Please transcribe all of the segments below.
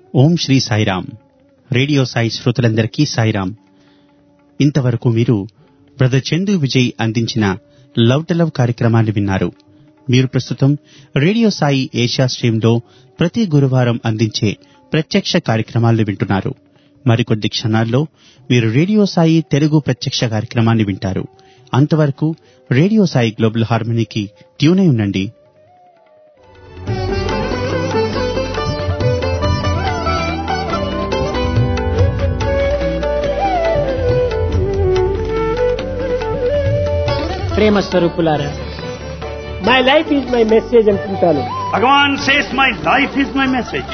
ఓం Shri Sairam. Radio Sai శ్రోతలందరికీ సాయిరాం. ఇంతవరకు మీరు బ్రదర్ చందు విజయ్ అందించిన లవ్ టు లవ్ కార్యక్రమాన్ని విన్నారు. మీరు ప్రస్తుతం రేడియో సాయి ఏషియా స్ట్రీమ్లో ప్రతి గురువారం అందించే ప్రత్యక్ష కార్యక్రమాలను వింటున్నారు. మరికొద్ది క్షణాల్లో మీరు రేడియో సాయి తెలుగు ప్రత్యక్ష కార్యక్రమాన్ని వింటారు. అంతవరకు రేడియో సాయి గ్లోబల్ హార్మనీకి ట్యూన్ అయి ఉండండి. ప్రేమ స్వరూపులారా, my life is my message అంటుంటాను. Bhagavan says my life is my message.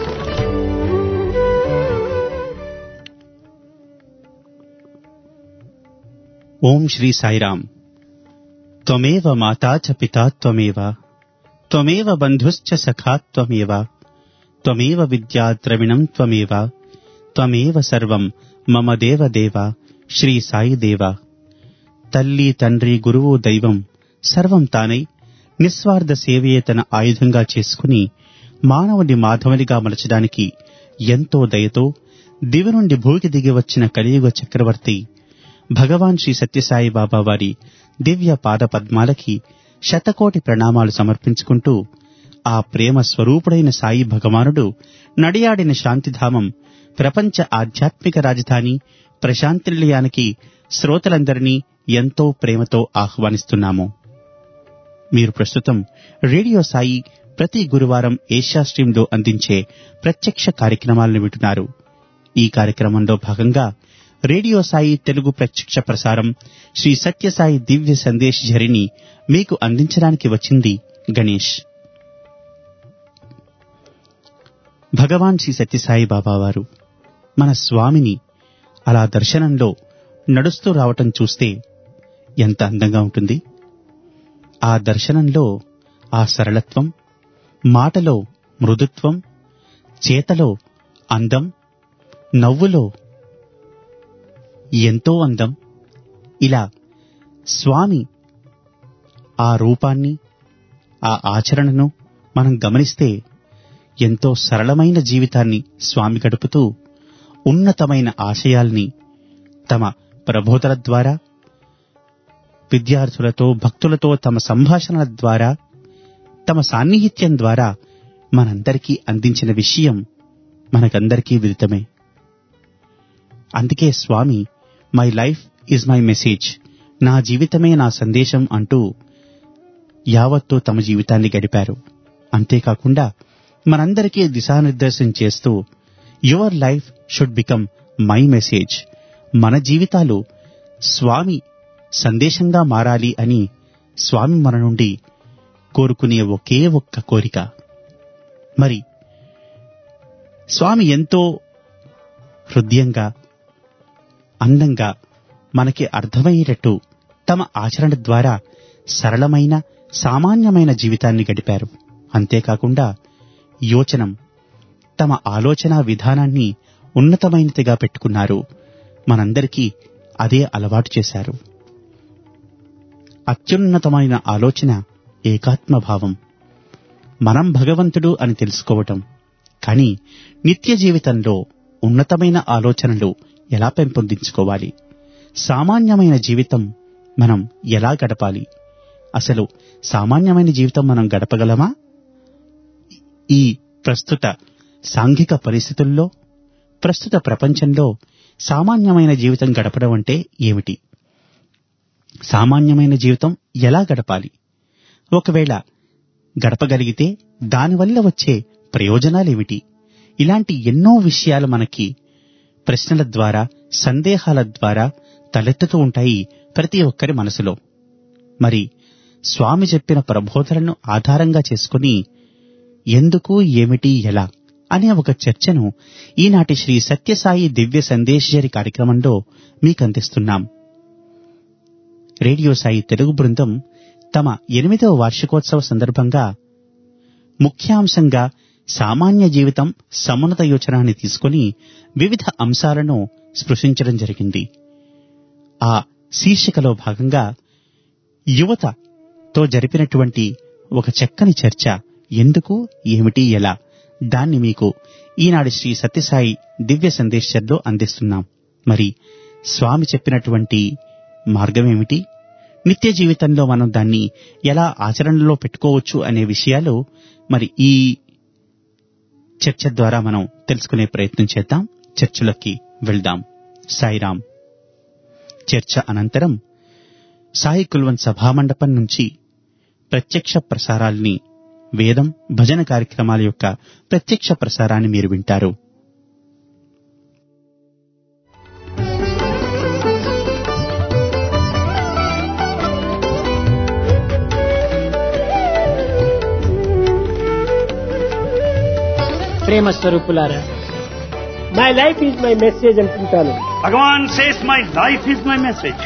Om Shri Sairam. త్వమేవ మాతా చ పితా త్వమేవ, త్వమేవ బంధుశ్చ సఖా త్వమేవ, త్వమేవ విద్యా ద్రవిణం త్వమేవ, త్వమేవ సర్వం మమ దేవ దేవ శ్రీ సాయి దేవ. తల్లి, తండ్రి, గురువు, దైవం సర్వం తానై నిస్వార్థ సేవయే తన ఆయుధంగా చేసుకుని మానవుని మాధవునిగా మలచడానికి ఎంతో దయతో దివి నుండి భూమికి దిగి వచ్చిన కలియుగ చక్రవర్తి భగవాన్ శ్రీ సత్యసాయి బాబా వారి దివ్య పాద పద్మాలకి శతకోటి ప్రణామాలు సమర్పించుకుంటూ, ఆ ప్రేమ స్వరూపుడైన సాయి భగవానుడు నడియాడిన శాంతిధామం ప్రపంచ ఆధ్యాత్మిక రాజధాని ప్రశాంతి నిలయానికి శ్రోతలందరినీ ఎంతో ప్రేమతో ఆహ్వానిస్తున్నాము. మీరు ప్రస్తుతం రేడియో సాయి ప్రతి గురువారం ఏషియా స్ట్రీమ్లో అందించే ప్రత్యక్ష కార్యక్రమాలను వింటున్నారు. ఈ కార్యక్రమంలో భాగంగా రేడియో సాయి తెలుగు ప్రత్యక్ష ప్రసారం శ్రీ సత్యసాయి దివ్య సందేశ్ ఝరిని మీకు అందించడానికి వచ్చింది గణేష్. భగవాన్ శ్రీ సత్యసాయి బాబా వారు మన స్వామిని అలా దర్శనంలో నడుస్తూ రావటం చూస్తే ఎంత అందంగా ఉంటుంది. ఆ దర్శనంలో ఆ సరళత్వం, మాటలో మృదుత్వం, చేతలో అందం, నవ్వులో ఎంతో అందం. ఇలా స్వామి ఆ రూపాన్ని, ఆ ఆచరణను మనం గమనిస్తే ఎంతో సరళమైన జీవితాన్ని స్వామి గడుపుతూ ఉన్నతమైన ఆశయాల్ని తమ ప్రబోధల ద్వారా, విద్యార్థులతో, భక్తులతో తమ సంభాషణల ద్వారా, తమ సాన్నిహిత్యం ద్వారా మనందరికీ అందించిన విషయం మనకందరికీ విదితమే. అందుకే స్వామి my life is my message, నా జీవితమే నా సందేశం అంటూ యావత్తూ తమ జీవితాన్ని గడిపారు. అంతేకాకుండా మనందరికీ దిశానిర్దేశం చేస్తూ your life should become my message, మన జీవితాలు స్వామి సందేశంగా మారాలి అని స్వామి మన నుండి కోరుకునే ఒకే ఒక్క కోరిక. మరి స్వామి ఎంతో హృదయంగా, అందంగా మనకి అర్థమయ్యేటట్టు తమ ఆచరణ ద్వారా సరళమైన, సామాన్యమైన జీవితాన్ని గడిపారు. అంతేకాకుండా యోచనం, తమ ఆలోచన విధానాన్ని ఉన్నతమైనదిగా పెట్టుకున్నారు. మనందరికీ అదే అలవాటు చేశారు. అత్యున్నతమైన ఆలోచన ఏకాత్మభావం, మనం భగవంతుడు అని తెలుసుకోవటం. కానీ నిత్య జీవితంలో ఉన్నతమైన ఆలోచనలు ఎలా పెంపొందించుకోవాలి, సామాన్యమైన జీవితం మనం ఎలా గడపాలి, అసలు సామాన్యమైన జీవితం మనం గడపగలమా? ఈ ప్రస్తుత సాంఘిక పరిస్థితుల్లో, ప్రస్తుత ప్రపంచంలో సామాన్యమైన జీవితం గడపడం అంటే ఏమిటి? సామాన్యమైన జీవితం ఎలా గడపాలి? ఒకవేళ గడపగలిగితే దానివల్ల వచ్చే ప్రయోజనాలేమిటి? ఇలాంటి ఎన్నో విషయాలు మనకి ప్రశ్నల ద్వారా, సందేహాల ద్వారా తలెత్తుతూ ఉంటాయి ప్రతి ఒక్కరి మనసులో. మరి స్వామి చెప్పిన ప్రబోధనలను ఆధారంగా చేసుకుని ఎందుకు, ఏమిటి, ఎలా అనే ఒక చర్చను ఈనాటి శ్రీ సత్యసాయి దివ్య సందేశజరి కార్యక్రమంలో మీకందిస్తున్నాం. రేడియో సాయి తెలుగు బృందం తమ 8వ వార్షికోత్సవ సందర్భంగా ముఖ్యాంశంగా సామాన్య జీవితం సమున్నత యోచనాన్ని తీసుకుని వివిధ అంశాలను స్పృశించడం జరిగింది. ఆ శీర్షికలో భాగంగా యువతతో జరిపినటువంటి ఒక చక్కని చర్చ ఎందుకు, ఏమిటి, ఎలా దాన్ని మీకు ఈనాడు శ్రీ సత్యసాయి దివ్య సందేశంలో అందిస్తున్నాం. మరి స్వామి చెప్పినటువంటి మార్గం ఏమిటి, నిత్య జీవితంలో మనం దాన్ని ఎలా ఆచరణలో పెట్టుకోవచ్చు అనే విషయాలు మరి ఈ చర్చ ద్వారా మనం తెలుసుకునే ప్రయత్నం చేద్దాం. చర్చలోకి వెళ్దాం. సాయిరాం. చర్చ అనంతరం సాయి కుల్వన్ సభామండపం నుంచి ప్రత్యక్ష ప్రసారాల్ని, వేదం భజన కార్యక్రమాల యొక్క ప్రత్యక్ష ప్రసారాన్ని మీరు వింటారు. ప్రేమ స్వరూపులారా, my life is my message అంటుంటాను. Bhagavan says my life is my message.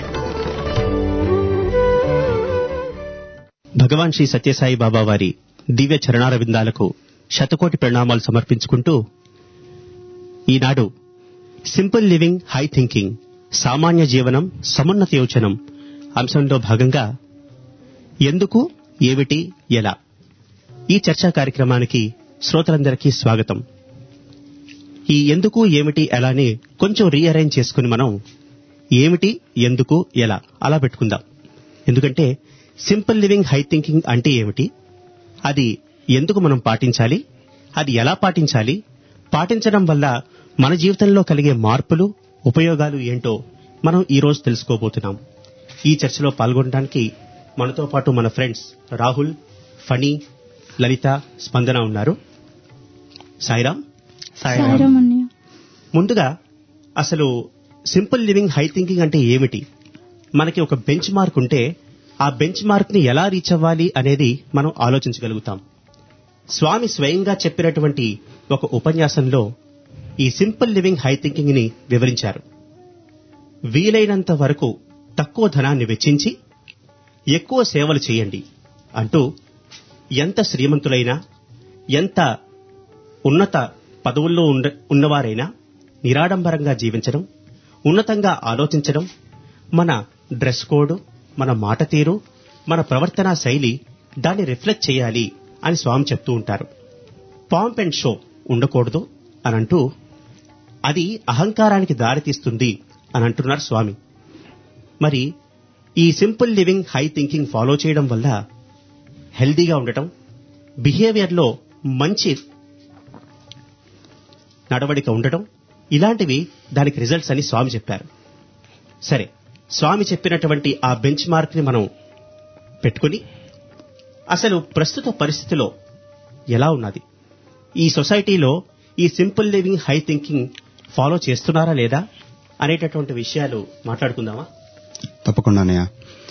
Bhagavan Shri Sathya Sai Baba దివ్య చరణార విందాలకు శతకోటి ప్రణామాలు సమర్పించుకుంటూ ఈనాడు సింపుల్ లివింగ్ హై థింకింగ్, సామాన్య జీవనం సమున్నత యోచనం అంశంలో భాగంగా ఎందుకు, ఏమిటి, ఎలా, ఈ చర్చా కార్యక్రమానికి శ్రోతలందరికీ స్వాగతం. ఈ ఎందుకు, ఏమిటి, ఎలాని కొంచెం రీఅరేంజ్ చేసుకుని మనం ఏమిటి, ఎందుకు, ఎలా అలా పెట్టుకుందాం. ఎందుకంటే సింపుల్ లివింగ్ హై థింకింగ్ అంటే ఏమిటి, అది ఎందుకు మనం పాటించాలి, అది ఎలా పాటించాలి, పాటించడం వల్ల మన జీవితంలో కలిగే మార్పులు, ఉపయోగాలు ఏంటో మనం ఈ రోజు తెలుసుకోబోతున్నాం. ఈ చర్చలో పాల్గొనడానికి మనతో పాటు మన ఫ్రెండ్స్ రాహుల్, ఫణి, లలిత, స్పందన ఉన్నారు. సాయిరాం. ముందుగా అసలు సింపుల్ లివింగ్ హై థింకింగ్ అంటే ఏమిటి, మనకి ఒక బెంచ్ మార్క్ ఉంటే ఆ బెంచ్ మార్క్ ని ఎలా రీచ్ అవ్వాలి అనేది మనం ఆలోచించగలుగుతాం. స్వామి స్వయంగా చెప్పినటువంటి ఒక ఉపన్యాసంలో ఈ సింపుల్ లివింగ్ హై థింకింగ్ ని వివరించారు. వీలైనంత వరకు తక్కువ ధనాన్ని వెచ్చించి ఎక్కువ సేవలు చేయండి అంటూ, ఎంత శ్రీమంతులైనా, ఎంత ఉన్నత పదవుల్లో ఉన్నవారైనా నిరాడంబరంగా జీవించడం, ఉన్నతంగా ఆలోచించడం, మన డ్రెస్ కోడ్, మన మాట తీరు, మన ప్రవర్తనా శైలి దాన్ని రిఫ్లెక్ట్ చేయాలి అని స్వామి చెప్తూ ఉంటారు. పాంప్ అండ్ షో ఉండకూడదు అని అంటూ, అది అహంకారానికి దారితీస్తుంది అని అంటున్నారు స్వామి. మరి ఈ simple living high thinking follow చేయడం వల్ల హెల్దీగా ఉండటం, బిహేవియర్లో మంచి నడవడిక ఉండటం, ఇలాంటివి దానికి రిజల్ట్స్ అని స్వామి చెప్పారు. సరే, స్వామి చెప్పినటువంటి ఆ బెంచ్ మార్క్ ని మనం పెట్టుకుని అసలు ప్రస్తుత పరిస్థితిలో ఎలా ఉన్నది, ఈ సొసైటీలో ఈ simple living high thinking follow చేస్తున్నారా లేదా అనేటటువంటి విషయాలు మాట్లాడుకుందామా? తప్పకుండా అన్నయ్య.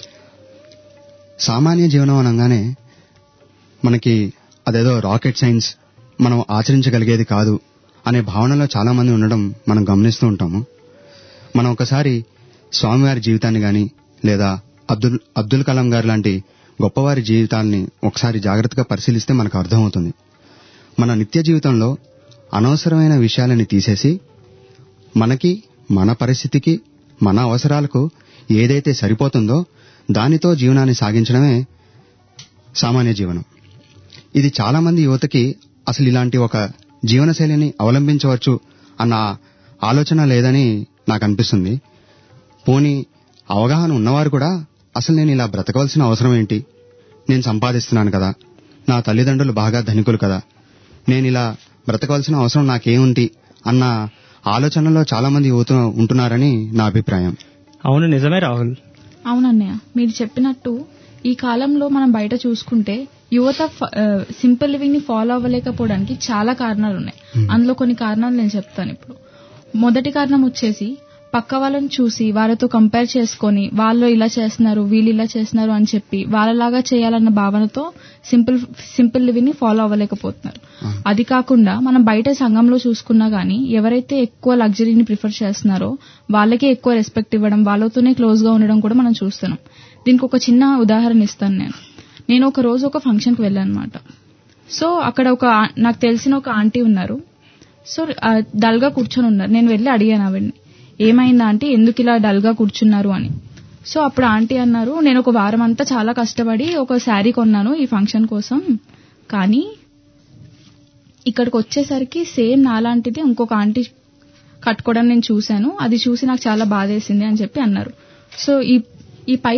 సామాన్య జీవనం అనగానే మనకి అదేదో రాకెట్ సైన్స్, మనం ఆచరించగలిగేది కాదు అనే భావనలో చాలా మంది ఉండడం మనం గమనిస్తూ ఉంటాము. మనం ఒకసారి స్వామివారి జీవితాన్ని గాని లేదా అబ్దుల్ కలాం గారు లాంటి గొప్పవారి జీవితాల్ని ఒకసారి జాగ్రత్తగా పరిశీలిస్తే మనకు అర్థమవుతుంది. మన నిత్య జీవితంలో అనవసరమైన విషయాలని తీసేసి మనకి, మన పరిస్థితికి, మన అవసరాలకు ఏదైతే సరిపోతుందో దానితో జీవనాన్ని సాగించడమే సామాన్య జీవనం. ఇది చాలా మంది యువతకి అసలు ఇలాంటి ఒక జీవనశైలిని అవలంబించవచ్చు అన్న ఆలోచన లేదని నాకు అనిపిస్తుంది. పోనీ అవగాహన ఉన్నవారు కూడా అసలు నేను ఇలా బ్రతకవలసిన అవసరం ఏంటి, నేను సంపాదిస్తున్నాను కదా, నా తల్లిదండ్రులు బాగా ధనికులు కదా, నేను ఇలా బ్రతకవలసిన అవసరం నాకేముంటి అన్న ఆలోచనలో చాలా మంది యువత ఉంటున్నారని నా అభిప్రాయం. అవును, నిజమే రాహుల్. అవునన్నయ్య, మీరు చెప్పినట్టు ఈ కాలంలో మనం బయట చూసుకుంటే యువత సింపుల్ లివింగ్ ని ఫాలో అవ్వలేకపోవడానికి చాలా కారణాలు ఉన్నాయి. అందులో కొన్ని కారణాలు నేను చెప్తాను ఇప్పుడు. మొదటి కారణం వచ్చేసి పక్క వాళ్ళని చూసి వాళ్ళతో కంపేర్ చేసుకొని వాళ్ళు ఇలా చేస్తున్నారు, వీళ్ళు ఇలా చేస్తున్నారు అని చెప్పి వాళ్ళలాగా చేయాలన్న భావనతో సింపుల్ లివింగ్ ని ఫాలో అవ్వలేకపోతున్నారు. అది కాకుండా మనం బయట సంఘంలో చూసుకున్నా గానీ ఎవరైతే ఎక్కువ లగ్జరీని ప్రిఫర్ చేస్తున్నారో వాళ్ళకే ఎక్కువ రెస్పెక్ట్ ఇవ్వడం, వాళ్ళతోనే క్లోజ్ గా ఉండడం కూడా మనం చూస్తున్నాం. దీనికి ఒక చిన్న ఉదాహరణ ఇస్తాను. నేను ఒక రోజు ఒక ఫంక్షన్ కి వెళ్ళాను అనమాట. సో అక్కడ నాకు తెలిసిన ఒక ఆంటీ ఉన్నారు. సో డల్ గా కూర్చొని ఉన్నారు. నేను వెళ్ళి అడిగాను ఆవిడ్ని, ఏమైందా అంటే ఎందుకు ఇలా డల్ గా కూర్చున్నారు అని. సో అప్పుడు ఆంటీ అన్నారు, నేను ఒక వారం అంతా చాలా కష్టపడి ఒక శారీ కొన్నాను ఈ ఫంక్షన్ కోసం, కానీ ఇక్కడికి వచ్చేసరికి సేమ్ నాలాంటిది ఇంకొక ఆంటీ కట్టుకోవడం నేను చూశాను, అది చూసి నాకు చాలా బాధేసింది అని చెప్పి అన్నారు. సో ఈ పై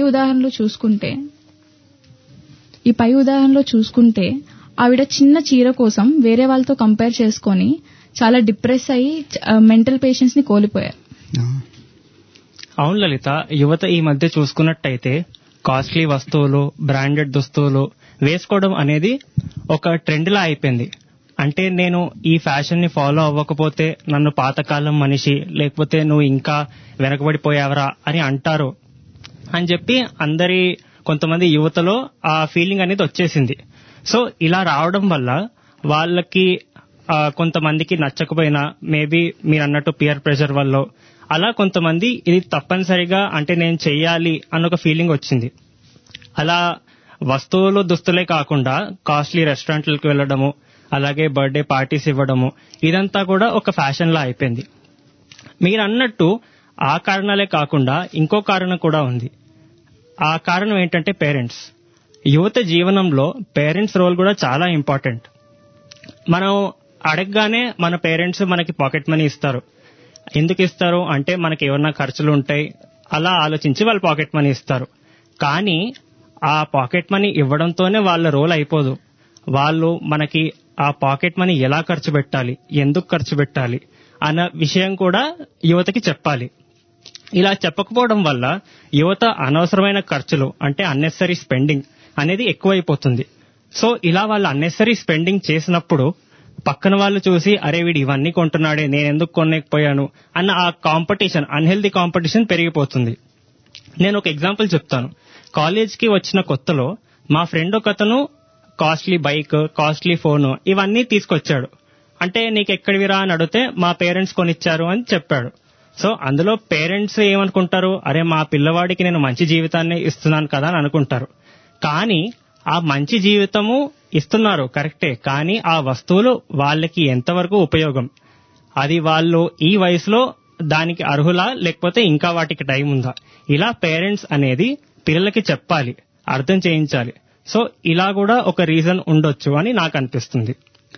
ఉదాహరణలో చూసుకుంటే ఆవిడ చిన్న చీర కోసం వేరే వాళ్ళతో కంపేర్ చేసుకొని చాలా డిప్రెస్ అయ్యి మెంటల్ పేషెన్స్ ని కోల్పోయారు. అవును లలిత, యువత ఈ మధ్య చూసుకున్నట్టయితే కాస్ట్లీ వస్తువులు, బ్రాండెడ్ దుస్తువులు వేసుకోవడం అనేది ఒక ట్రెండ్ లా అయిపోయింది. అంటే నేను ఈ ఫ్యాషన్ ని ఫాలో అవ్వకపోతే నన్ను పాతకాలం మనిషి, లేకపోతే నువ్వు ఇంకా వెనకబడిపోయావరా అని అంటారు అని చెప్పి కొంతమంది యువతలో ఆ ఫీలింగ్ అనేది వచ్చేసింది. సో ఇలా రావడం వల్ల వాళ్ళకి కొంతమందికి నచ్చకపోయినా, మేబీ మీరు అన్నట్టు పియర్ ప్రెషర్ వల్ల అలా కొంతమంది ఇది తప్పనిసరిగా అంటే నేను చెయ్యాలి అన్న ఒక ఫీలింగ్ వచ్చింది. అలా వస్తువులు దుస్తులే కాకుండా కాస్ట్లీ రెస్టారెంట్లకు వెళ్ళడము, అలాగే బర్త్డే పార్టీస్ ఇవ్వడము, ఇదంతా కూడా ఒక ఫ్యాషన్ లా అయిపోయింది. మీరు అన్నట్టు ఆ కారణాలే కాకుండా ఇంకో కారణం కూడా ఉంది. ఆ కారణం ఏంటంటే పేరెంట్స్. యువత జీవనంలో పేరెంట్స్ రోల్ కూడా చాలా ఇంపార్టెంట్. మనం అడగగానే మన పేరెంట్స్ మనకి పాకెట్ మనీ ఇస్తారు. ఎందుకు ఇస్తారు అంటే మనకి ఏమన్నా ఖర్చులు ఉంటాయి అలా ఆలోచించి వాళ్ళు పాకెట్ మనీ ఇస్తారు. కానీ ఆ పాకెట్ మనీ ఇవ్వడంతోనే వాళ్ళ రోల్ అయిపోదు. వాళ్ళు మనకి ఆ పాకెట్ మనీ ఎలా ఖర్చు పెట్టాలి, ఎందుకు ఖర్చు పెట్టాలి అన్న విషయం కూడా యువతకి చెప్పాలి. ఇలా చెప్పకపోవడం వల్ల యువత అనవసరమైన ఖర్చులు అంటే అన్నెసరీ స్పెండింగ్ అనేది ఎక్కువైపోతుంది. సో ఇలా వాళ్ళు అన్నెసరీ స్పెండింగ్ చేసినప్పుడు పక్కన వాళ్ళు చూసి అరే వీడు ఇవన్నీ కొంటున్నాడే, నేను ఎందుకు కొనలేకపోయాను అన్న ఆ కాంపిటీషన్, అన్హెల్దీ కాంపిటీషన్ పెరిగిపోతుంది. నేను ఒక ఎగ్జాంపుల్ చెప్తాను. కాలేజ్కి వచ్చిన కొత్తలో మా ఫ్రెండ్ ఒకతను కాస్ట్లీ బైక్, కాస్ట్లీ ఫోన్ ఇవన్నీ తీసుకొచ్చాడు. అంటే నీకు ఎక్కడివిరా అని అడిగితే మా పేరెంట్స్ కొనిచ్చారు అని చెప్పాడు. సో అందులో పేరెంట్స్ ఏమనుకుంటారు, అరే మా పిల్లవాడికి నేను మంచి జీవితాన్ని ఇస్తున్నాను కదా అని అనుకుంటారు. కానీ ఆ మంచి జీవితము ఇస్తున్నారు కరెక్టే, కానీ ఆ వస్తువులు వాళ్ళకి ఎంతవరకు ఉపయోగం, అది వాళ్ళు ఈ వయసులో దానికి అర్హులా లేకపోతే ఇంకా వాటికి టైం ఉందా, ఇలా పేరెంట్స్ అనేది పిల్లలకి చెప్పాలి, అర్థం చేయించాలి. సో ఇలా కూడా ఒక రీజన్ ఉండొచ్చు అని నాకు అనిపిస్తుంది.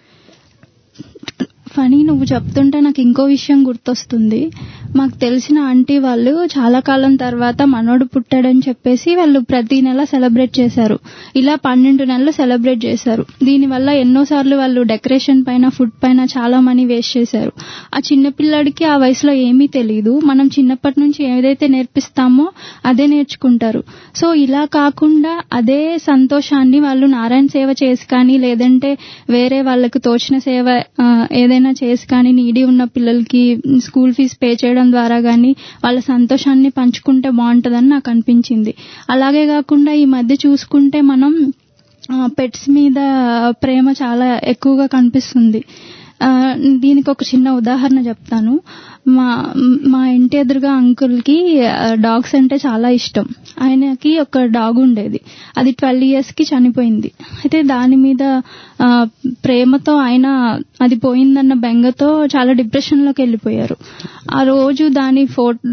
ఫనీ, నువ్వు చెప్తుంటే నాకు ఇంకో విషయం గుర్తొస్తుంది. మాకు తెలిసిన ఆంటీ వాళ్ళు చాలా కాలం తర్వాత మనోడు పుట్టాడని చెప్పేసి వాళ్ళు ప్రతి నెల సెలబ్రేట్ చేశారు. ఇలా 12 నెలలు సెలబ్రేట్ చేశారు. దీనివల్ల ఎన్నోసార్లు వాళ్ళు డెకరేషన్ పైన, ఫుడ్ పైన చాలా మనీ వేస్ట్ చేశారు. ఆ చిన్న పిల్లాడికి ఆ వయసులో ఏమీ తెలియదు. మనం చిన్నప్పటి నుంచి ఏదైతే నేర్పిస్తామో అదే నేర్చుకుంటారు. సో ఇలా కాకుండా అదే సంతోషాన్ని వాళ్ళు నారాయణ సేవ చేసి కానీ, లేదంటే వేరే వాళ్ళకు తోచిన సేవ ఏదైనా చేసి కానీ, నీడీ ఉన్న పిల్లలకి స్కూల్ ఫీజు పే చేయడం ద్వారా కానీ వాళ్ళ సంతోషాన్ని పంచుకుంటే బాగుంటుందని నాకు అనిపించింది. అలాగే కాకుండా ఈ మధ్య చూసుకుంటే మనం పెట్స్ మీద ప్రేమ చాలా ఎక్కువగా కనిపిస్తుంది. దీనికి ఒక చిన్న ఉదాహరణ చెప్తాను. మా ఇంటి ఎదురుగా అంకుల్కి డాగ్స్ అంటే చాలా ఇష్టం. ఆయనకి ఒక డాగ్ ఉండేది, అది 12 years కి చనిపోయింది. అయితే దాని మీద ప్రేమతో ఆయన అది పోయిందన్న బెంగతో చాలా డిప్రెషన్లోకి వెళ్ళిపోయారు. ఆ రోజు దాని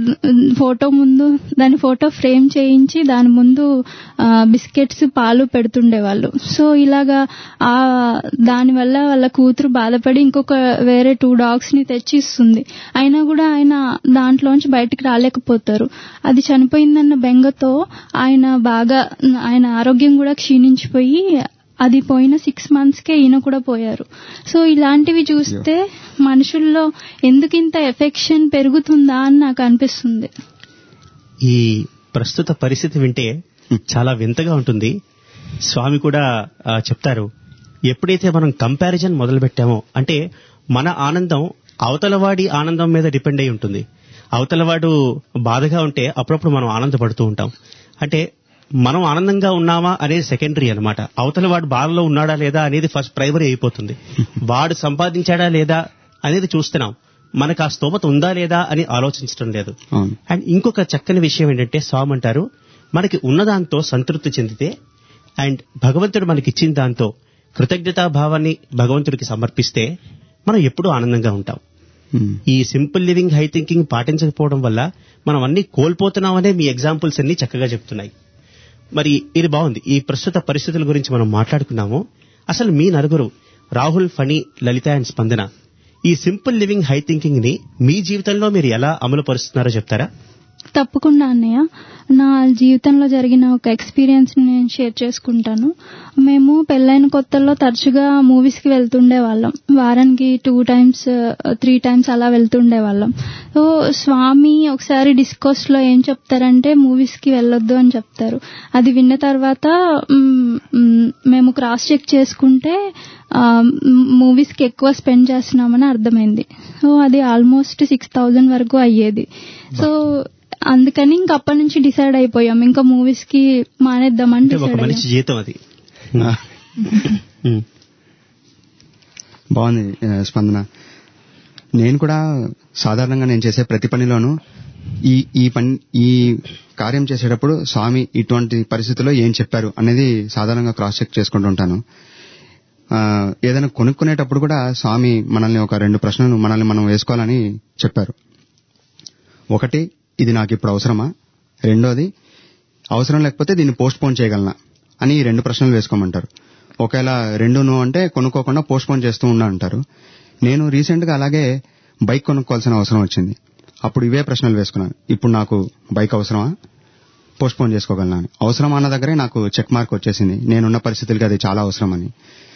ఫోటో ఫ్రేమ్ చేయించి దాని ముందు బిస్కెట్స్, పాలు పెడుతుండేవాళ్ళు. సో ఇలాగా దానివల్ల వాళ్ళ కూతురు బాధపడి ఇంకొక వేరే 2 dogs ని తెచ్చి ఇస్తుంది. అయినా కూడా ఆయన దాంట్లోంచి బయటికి రాలేకపోతారు. అది చనిపోయిందన్న బెంగతో ఆయన ఆరోగ్యం కూడా క్షీణించిపోయి అది పోయిన 6 monthsకే ఈయన కూడా పోయారు. సో ఇలాంటివి చూస్తే మనుషుల్లో ఎందుకింత ఎఫెక్షన్ పెరుగుతుందా అని నాకు అనిపిస్తుంది. ఈ ప్రస్తుత పరిస్థితి వింటే చాలా వింతగా ఉంటుంది. స్వామి కూడా చెప్తారు, ఎప్పుడైతే మనం కంపారిజన్ మొదలు పెట్టామో అంటే మన ఆనందం అవతలవాడి ఆనందం మీద డిపెండ్ అయి ఉంటుంది. అవతలవాడు బాధగా ఉంటే అప్పుడప్పుడు మనం ఆనందపడుతూ ఉంటాం. అంటే మనం ఆనందంగా ఉన్నామా అనేది సెకండరీ అన్నమాట. అవతలవాడు బాధలో ఉన్నాడా లేదా అనేది ఫస్ట్ ప్రైమరీ అయిపోతుంది. వాడు సంపాదించాడా లేదా అనేది చూస్తున్నాం, మనకు ఆ స్తోమత ఉందా లేదా అని ఆలోచించడం లేదు. అండ్ ఇంకొక చక్కని విషయం ఏంటంటే స్వామి అంటారు, మనకి ఉన్నదాంతో సంతృప్తి చెందితే అండ్ భగవంతుడు మనకిచ్చిన దాంతో కృతజ్ఞతాభావాన్ని భగవంతుడికి సమర్పిస్తే మనం ఎప్పుడూ ఆనందంగా ఉంటాం. ఈ సింపుల్ లివింగ్, హై థింకింగ్ పాటించకపోవడం వల్ల మనం అన్ని కోల్పోతున్నామనే మీ ఎగ్జాంపుల్స్ అన్ని చక్కగా చెప్తున్నాయి. మరి ఇది బాగుంది. ఈ ప్రస్తుత పరిస్థితుల గురించి మనం మాట్లాడుకున్నాము. అసలు మీ నలుగురు రాహుల్, ఫణి, లలిత అండ్ స్పందన, ఈ సింపుల్ లివింగ్ హై థింకింగ్ ని మీ జీవితంలో మీరు ఎలా అమలు పరుస్తున్నారో చెప్తారా? తప్పకుండా అన్నయ్య. నా జీవితంలో జరిగిన ఒక ఎక్స్పీరియన్స్ నేను షేర్ చేసుకుంటాను. మేము పెళ్ళైన కొత్తల్లో తరచుగా మూవీస్ కి వెళ్తుండే వాళ్ళం. వారానికి 2 times 3 times అలా వెళ్తుండే వాళ్ళం. సో స్వామి ఒకసారి డిస్కోర్స్ లో ఏం చెప్తారంటే మూవీస్ కి వెళ్ళొద్దు అని చెప్తారు. అది విన్న తర్వాత మేము క్రాస్ చెక్ చేసుకుంటే మూవీస్ కి ఎక్కువ స్పెండ్ చేస్తున్నామని అర్థమైంది. సో అది ఆల్మోస్ట్ 6,000 వరకు అయ్యేది. సో అందుకని ఇంక అప్పటి నుంచి డిసైడ్ అయిపోయాం ఇంకా మూవీస్ కి మానేద్దామని డిసైడ్ మంచి జీతం అది. బాగుంది స్పందన. నేను కూడా సాధారణంగా నేను చేసే ప్రతి పనిలోనూ ఈ కార్యం చేసేటప్పుడు స్వామి ఇటువంటి పరిస్థితుల్లో ఏం చెప్పారు అనేది సాధారణంగా క్రాస్ చెక్ చేసుకుంటుంటాను. ఏదైనా కొనుక్కునేటప్పుడు కూడా స్వామి మనల్ని ఒక 2 ప్రశ్నలు మనల్ని మనం వేసుకోవాలని చెప్పారు. ఒకటి, ఇది నాకు ఇప్పుడు అవసరమా? రెండోది, అవసరం లేకపోతే దీన్ని పోస్ట్ పోన్ చేయగలనా అని 2 ప్రశ్నలు వేసుకోమంటారు. ఒకవేళ 2 నో అంటే కొనుక్కోకుండా పోస్ట్ పోన్ చేస్తూ ఉన్నా అంటారు. నేను రీసెంట్ గా అలాగే బైక్ కొనుక్కోవాల్సిన అవసరం వచ్చింది. అప్పుడు ఇవే ప్రశ్నలు వేసుకున్నాను. ఇప్పుడు నాకు బైక్ అవసరమా, పోస్ట్ పోన్ చేసుకోగలనా అని. అవసరమా అన్న దగ్గరే నాకు చెక్ మార్క్ వచ్చేసింది. నేనున్న పరిస్థితులకి అది చాలా అవసరమని.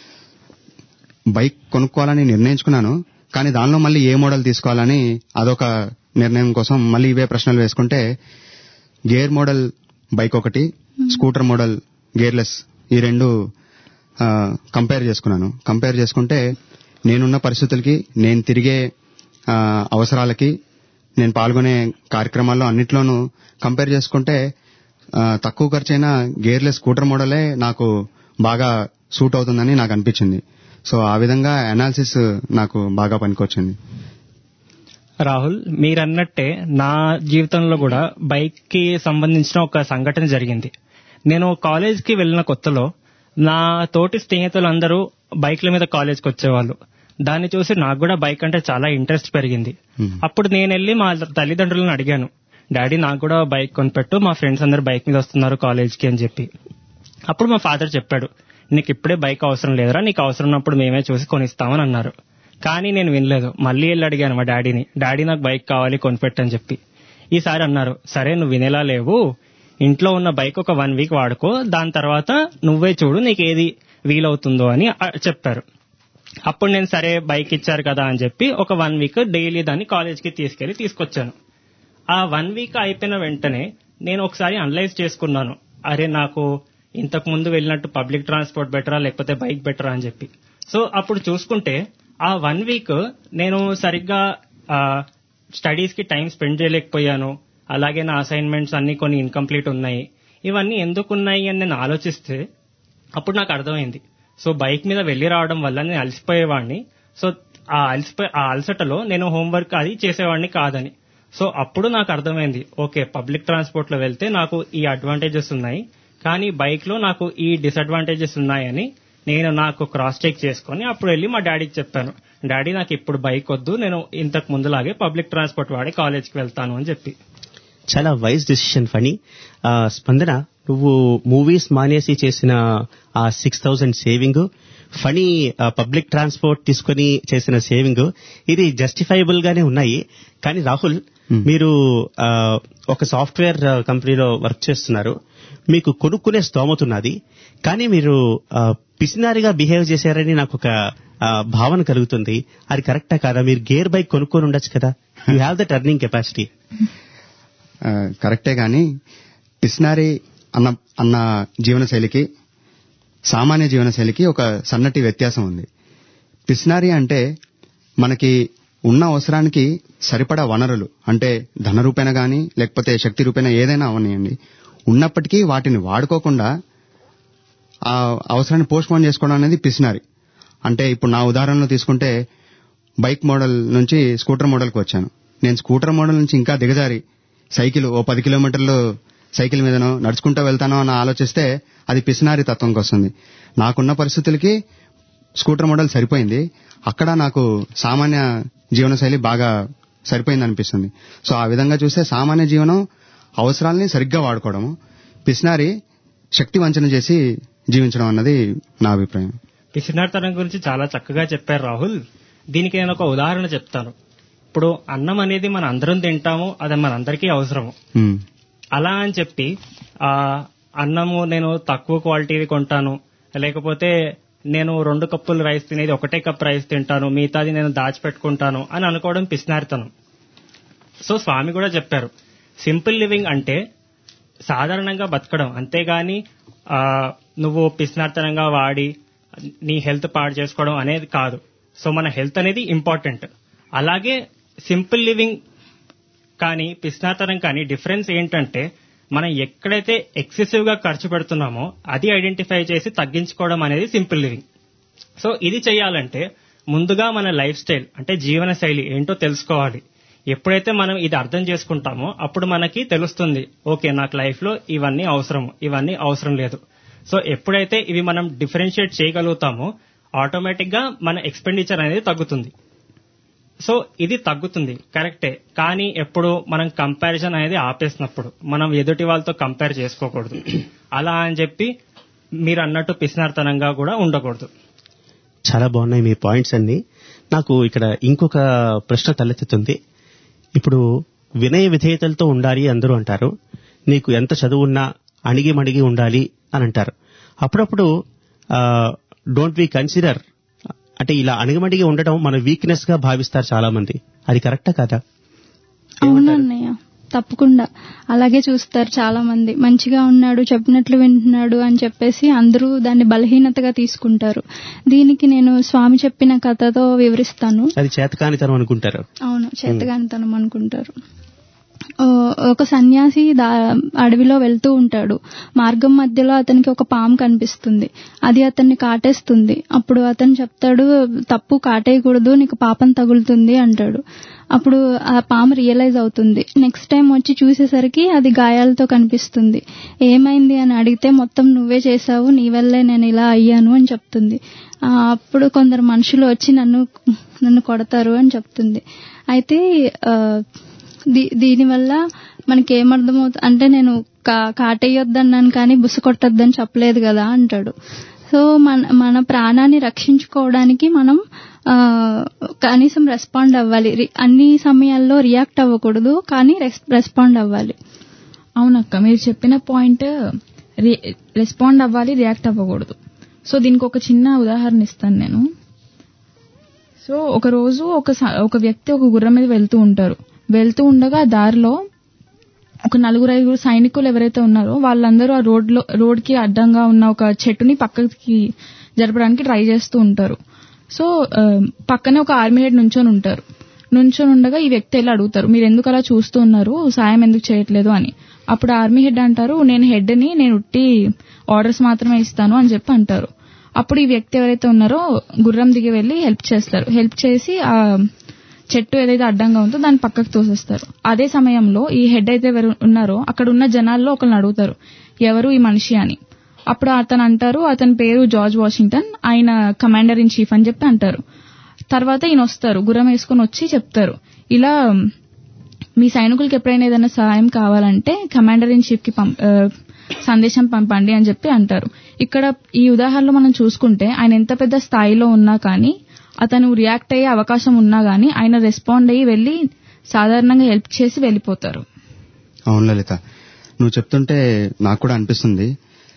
బైక్ కొనుక్కోవాలని నిర్ణయించుకున్నాను, కానీ దానిలో మళ్ళీ ఏ మోడల్ తీసుకోవాలని అదొక నిర్ణయం కోసం మళ్ళీ ఇవే ప్రశ్నలు వేసుకుంటే గేర్ మోడల్ బైక్ ఒకటి, స్కూటర్ మోడల్ గేర్లెస్, ఈ 2 కంపేర్ చేసుకున్నాను. కంపేర్ చేసుకుంటే నేనున్న పరిస్థితులకి, నేను తిరిగే అవసరాలకి, నేను పాల్గొనే కార్యక్రమాల్లో అన్నిట్లోనూ కంపేర్ చేసుకుంటే తక్కువ ఖర్చైన గేర్లెస్ స్కూటర్ మోడలే నాకు బాగా సూట్ అవుతుందని నాకు అనిపించింది. సో ఆ విధంగా అనాలిసిస్ నాకు బాగా పనికొచ్చింది. రాహుల్, మీరన్నట్టే నా జీవితంలో కూడా బైక్ కి సంబంధించిన ఒక సంఘటన జరిగింది. నేను కాలేజ్ కి వెళ్ళిన కొత్తలో నా తోటి స్నేహితులందరూ బైక్ల మీద కాలేజ్కి వచ్చేవాళ్ళు. దాన్ని చూసి నాకు కూడా బైక్ అంటే చాలా ఇంట్రెస్ట్ పెరిగింది. అప్పుడు నేను వెళ్ళి మా తల్లిదండ్రులను అడిగాను, డాడీ నాకు కూడా బైక్ కొనిపెట్టు, మా ఫ్రెండ్స్ అందరూ బైక్ మీద వస్తున్నారు కాలేజ్కి అని చెప్పి. అప్పుడు మా ఫాదర్ చెప్పాడు, నీకు ఇప్పుడే బైక్ అవసరం లేదురా, నీకు అవసరం ఉన్నప్పుడు మేమే చూసి కొనిస్తామని అన్నారు. కానీ నేను వినలేదు. మళ్ళీ వెళ్ళి అడిగాను మా డాడీని, డాడీ నాకు బైక్ కావాలి కొనిపెట్టని చెప్పి. ఈసారి అన్నారు, సరే నువ్వు వినేలా లేవు, ఇంట్లో ఉన్న బైక్ ఒక 1 week వాడుకో, దాని తర్వాత నువ్వే చూడు నీకు ఏది వీలవుతుందో అని చెప్పారు. అప్పుడు నేను సరే బైక్ ఇచ్చారు కదా అని చెప్పి ఒక 1 week డైలీ దాన్ని కాలేజ్కి తీసుకొచ్చాను. ఆ 1 week అయిపోయిన వెంటనే నేను ఒకసారి అనలైజ్ చేసుకున్నాను, అరే నాకు ఇంతకు ముందు వెళ్ళినట్టు పబ్లిక్ ట్రాన్స్పోర్ట్ బెటరా లేకపోతే బైక్ బెటరా అని చెప్పి. సో అప్పుడు చూసుకుంటే ఆ 1 week నేను సరిగ్గా స్టడీస్ కి టైం స్పెండ్ చేయలేకపోయాను. అలాగే నా అసైన్మెంట్స్ అన్ని కొన్ని ఇన్కంప్లీట్ ఉన్నాయి. ఇవన్నీ ఎందుకున్నాయి అని నేను ఆలోచిస్తే అప్పుడు నాకు అర్థమైంది, సో బైక్ మీద వెళ్లి రావడం వల్ల నేను అలసిపోయేవాడిని. సో ఆ అలసటలో నేను హోంవర్క్ అది చేసేవాడిని కాదని. సో అప్పుడు నాకు అర్థమైంది, ఓకే పబ్లిక్ ట్రాన్స్పోర్ట్ లో వెళ్తే నాకు ఈ అడ్వాంటేజెస్ ఉన్నాయి, కానీ బైక్ లో నాకు ఈ డిసడ్వాంటేజెస్ ఉన్నాయని నేను నాకు క్రాస్ చెక్ చేసుకుని అప్పుడు వెళ్ళి మా డాడీకి చెప్పాను, డాడీ నాకు ఇప్పుడు బైక్ వద్దు, నేను ఇంతకు ముందులాగే పబ్లిక్ ట్రాన్స్పోర్ట్ వాడి కాలేజ్కి వెళ్తాను అని చెప్పి. చాలా వైజ్ డెసిషన్ ఫణి. స్పందన, నువ్వు మూవీస్ మానేసి చేసిన ఆ 6,000 సేవింగ్, ఫణి పబ్లిక్ ట్రాన్స్పోర్ట్ తీసుకుని చేసిన సేవింగ్, ఇది జస్టిఫైబుల్ గానే ఉన్నాయి. కానీ రాహుల్, మీరు ఒక సాఫ్ట్వేర్ కంపెనీలో వర్క్ చేస్తున్నారు, మీకు కొనుక్కునే స్తోమత ఉన్నది, కానీ మీరు పిసినారిగా బిహేవ్ చేశారని నాకు ఒక భావన కలుగుతుంది. అది కరెక్టా కాదా? మీరు గేర్ బైక్ కొనుక్కొని ఉండొచ్చు కదా, you have that earning capacity. కరెక్టే, కానీ పిసినారి అన్న జీవనశైలికి సామాన్య జీవనశైలికి ఒక సన్నటి వ్యత్యాసం ఉంది. పిసినారి అంటే మనకి ఉన్న అవసరానికి సరిపడా వనరులు, అంటే ధన రూపేణ గానీ లేకపోతే శక్తి రూపేణ ఏదైనా అవనియండి, ఉన్నప్పటికీ వాటిని వాడుకోకుండా ఆ అవసరాన్ని పోస్ట్ పోన్ చేసుకోవడం అనేది పిసినారి. అంటే ఇప్పుడు నా ఉదాహరణలో తీసుకుంటే బైక్ మోడల్ నుంచి స్కూటర్ మోడల్కి వచ్చాను. నేను స్కూటర్ మోడల్ నుంచి ఇంకా దిగజారి సైకిల్ ఓ 10 kilometers సైకిల్ మీదనో నడుచుకుంటూ వెళ్తానో అని ఆలోచిస్తే అది పిసినారి తత్వంకి వస్తుంది. నాకున్న పరిస్థితులకి స్కూటర్ మోడల్ సరిపోయింది, అక్కడ నాకు సామాన్య జీవనశైలి బాగా సరిపోయింది అనిపిస్తుంది. సో ఆ విధంగా చూస్తే సామాన్య జీవనం అవసరాలని సరిగ్గా వాడుకోవడము, పిసినారి శక్తి వంచన చేసి జీవించడం అన్నది నా అభిప్రాయం. పిసినారితనం గురించి చాలా చక్కగా చెప్పారు రాహుల్. దీనికి నేను ఒక ఉదాహరణ చెప్తాను. ఇప్పుడు అన్నం అనేది మన అందరం తింటాము, అది మన అందరికీ అవసరము. అలా అని చెప్పి అన్నము నేను తక్కువ క్వాలిటీది కొంటాను, లేకపోతే నేను 2 కప్పులు రైస్ తినేది 1 కప్ రైస్ తింటాను, మిగతాది నేను దాచిపెట్టుకుంటాను అని అనుకోవడం పిసినారితనం. సో స్వామి కూడా చెప్పారు, సింపుల్ లివింగ్ అంటే సాధారణంగా బతకడం, అంతేగాని నువ్వు పిసినారితనంగా వాడి నీ హెల్త్ పాడు చేసుకోవడం అనేది కాదు. సో మన హెల్త్ అనేది ఇంపార్టెంట్. అలాగే సింపుల్ లివింగ్ కానీ పిసినారితనం కానీ డిఫరెన్స్ ఏంటంటే, మనం ఎక్కడైతే ఎక్సెసివ్ గా ఖర్చు పెడుతున్నామో అది ఐడెంటిఫై చేసి తగ్గించుకోవడం అనేది సింపుల్ లివింగ్. సో ఇది చేయాలంటే ముందుగా మన లైఫ్ స్టైల్ అంటే జీవన శైలి ఏంటో తెలుసుకోవాలి. ఎప్పుడైతే మనం ఇది అర్థం చేసుకుంటామో అప్పుడు మనకి తెలుస్తుంది, ఓకే నాకు లైఫ్ లో ఇవన్నీ అవసరం, ఇవన్నీ అవసరం లేదు. సో ఎప్పుడైతే ఇవి మనం డిఫరెన్షియేట్ చేయగలుగుతామో ఆటోమేటిక్ గా మన ఎక్స్పెండిచర్ అనేది తగ్గుతుంది. సో ఇది తగ్గుతుంది కరెక్టే, కానీ ఎప్పుడు మనం కంపారిజన్ అనేది ఆపేసినప్పుడు మనం ఎదుటి వాళ్ళతో కంపేర్ చేసుకోకూడదు. అలా అని చెప్పి మీరు అన్నట్టు పిసినారితనంగా కూడా ఉండకూడదు. చాలా బాగున్నాయి మీ పాయింట్స్ అన్ని. నాకు ఇక్కడ ఇంకొక ప్రశ్న తలెత్తుతుంది. ఇప్పుడు వినయ విధేయతలతో ఉండాలి అందరూ అంటారు. నీకు ఎంత చదువున్నా అణిగిమణిగి ఉండాలి అని అంటారు. అప్పుడప్పుడు డోంట్ వి కన్సిడర్ అంటే ఇలా అణిగిమణిగి ఉండడం మన వీక్నెస్ గా భావిస్తారు చాలా మంది. అది కరెక్టా కాదా? అవునన్నయ్య, తప్పకుండా అలాగే చూస్తారు చాలా మంది. మంచిగా ఉన్నాడు, చెప్పినట్లు వింటున్నాడు అని చెప్పేసి అందరూ దాన్ని బలహీనతగా తీసుకుంటారు. దీనికి నేను స్వామి చెప్పిన కథతో వివరిస్తాను. అది చేతకానితనం అనుకుంటారు. అవును, చేతకానితనం అనుకుంటారు. ఒక సన్యాసి అడవిలో వెళ్తూ ఉంటాడు. మార్గం మధ్యలో అతనికి ఒక పాము కనిపిస్తుంది. అది అతన్ని కాటేస్తుంది. అప్పుడు అతను చెప్తాడు, తప్పు కాటేయకూడదు, నీకు పాపం తగులుతుంది అంటాడు. అప్పుడు ఆ పాము రియలైజ్ అవుతుంది. నెక్స్ట్ టైం వచ్చి చూసేసరికి అది గాయాలతో కనిపిస్తుంది. ఏమైంది అని అడిగితే మొత్తం నువ్వే చేశావు, నీ వల్లే నేను ఇలా అయ్యాను అని చెప్తుంది. అప్పుడు కొందరు మనుషులు వచ్చి నన్ను కొడతారు అని చెప్తుంది. అయితే దీనివల్ల మనకేమర్థమవుతుంది అంటే, నేను కాటేయొద్దన్నాను కానీ బుస కొట్టొద్దని చెప్పలేదు కదా అంటాడు. సో మన ప్రాణాన్ని రక్షించుకోవడానికి మనం కనీసం రెస్పాండ్ అవ్వాలి. అన్ని సమయాల్లో రియాక్ట్ అవ్వకూడదు, కానీ రెస్పాండ్ అవ్వాలి. అవునక్క, మీరు చెప్పిన పాయింట్ రెస్పాండ్ అవ్వాలి, రియాక్ట్ అవ్వకూడదు. సో దీనికి ఒక చిన్న ఉదాహరణ ఇస్తాను నేను. సో ఒక రోజు ఒక వ్యక్తి ఒక గుర్రం మీద వెళ్తూ ఉండగా దారిలో ఒక 4-5 సైనికులు ఎవరైతే ఉన్నారో వాళ్ళందరూ ఆ రోడ్కి అడ్డంగా ఉన్న ఒక చెట్టుని పక్కకి జరపడానికి ట్రై చేస్తూ ఉంటారు. సో పక్కనే ఒక ఆర్మీ హెడ్ నుంచొని ఉండగా ఈ వ్యక్తి వెళ్ళి అడుగుతారు, మీరు ఎందుకు అలా చూస్తూ ఉన్నారు, సాయం ఎందుకు చేయట్లేదు అని. అప్పుడు ఆర్మీ హెడ్ అంటారు, నేను హెడ్ని, నేను ఉట్టి ఆర్డర్స్ మాత్రమే ఇస్తాను అని చెప్పి అంటారు. అప్పుడు ఈ వ్యక్తి ఎవరైతే ఉన్నారో గుర్రం దిగి వెళ్లి హెల్ప్ చేస్తారు. హెల్ప్ చేసి ఆ చెట్టు ఏదైతే అడ్డంగా ఉందో దాన్ని పక్కకు తోసేస్తారు. అదే సమయంలో ఈ హెడ్ అయితే ఎవరు ఉన్నారో అక్కడ ఉన్న జనాల్లో ఒకరిని అడుగుతారు, ఎవరు ఈ మనిషి అని. అప్పుడు అతను అంటారు, అతని పేరు జార్జ్ వాషింగ్టన్, ఆయన కమాండర్ ఇన్ చీఫ్ అని చెప్పి అంటారు. తర్వాత ఈయన వస్తారు, గుర్రం వేసుకుని వచ్చి చెప్తారు, ఇలా మీ సైనికులకి ఎప్పుడైనా ఏదైనా సహాయం కావాలంటే కమాండర్ ఇన్ చీఫ్ కి సందేశం పంపండి అని చెప్పి అంటారు. ఇక్కడ ఈ ఉదాహరణలో మనం చూసుకుంటే ఆయన ఎంత పెద్ద స్థాయిలో ఉన్నా కానీ, అతను రియాక్ట్ అయ్యే అవకాశం ఉన్నా గానీ ఆయన రెస్పాండ్ అయ్యి వెళ్లి సాధారణంగా హెల్ప్ చేసి వెళ్ళిపోతారు. అవును లలిత, నువ్వు చెప్తుంటే నాకు కూడా అనిపిస్తుంది,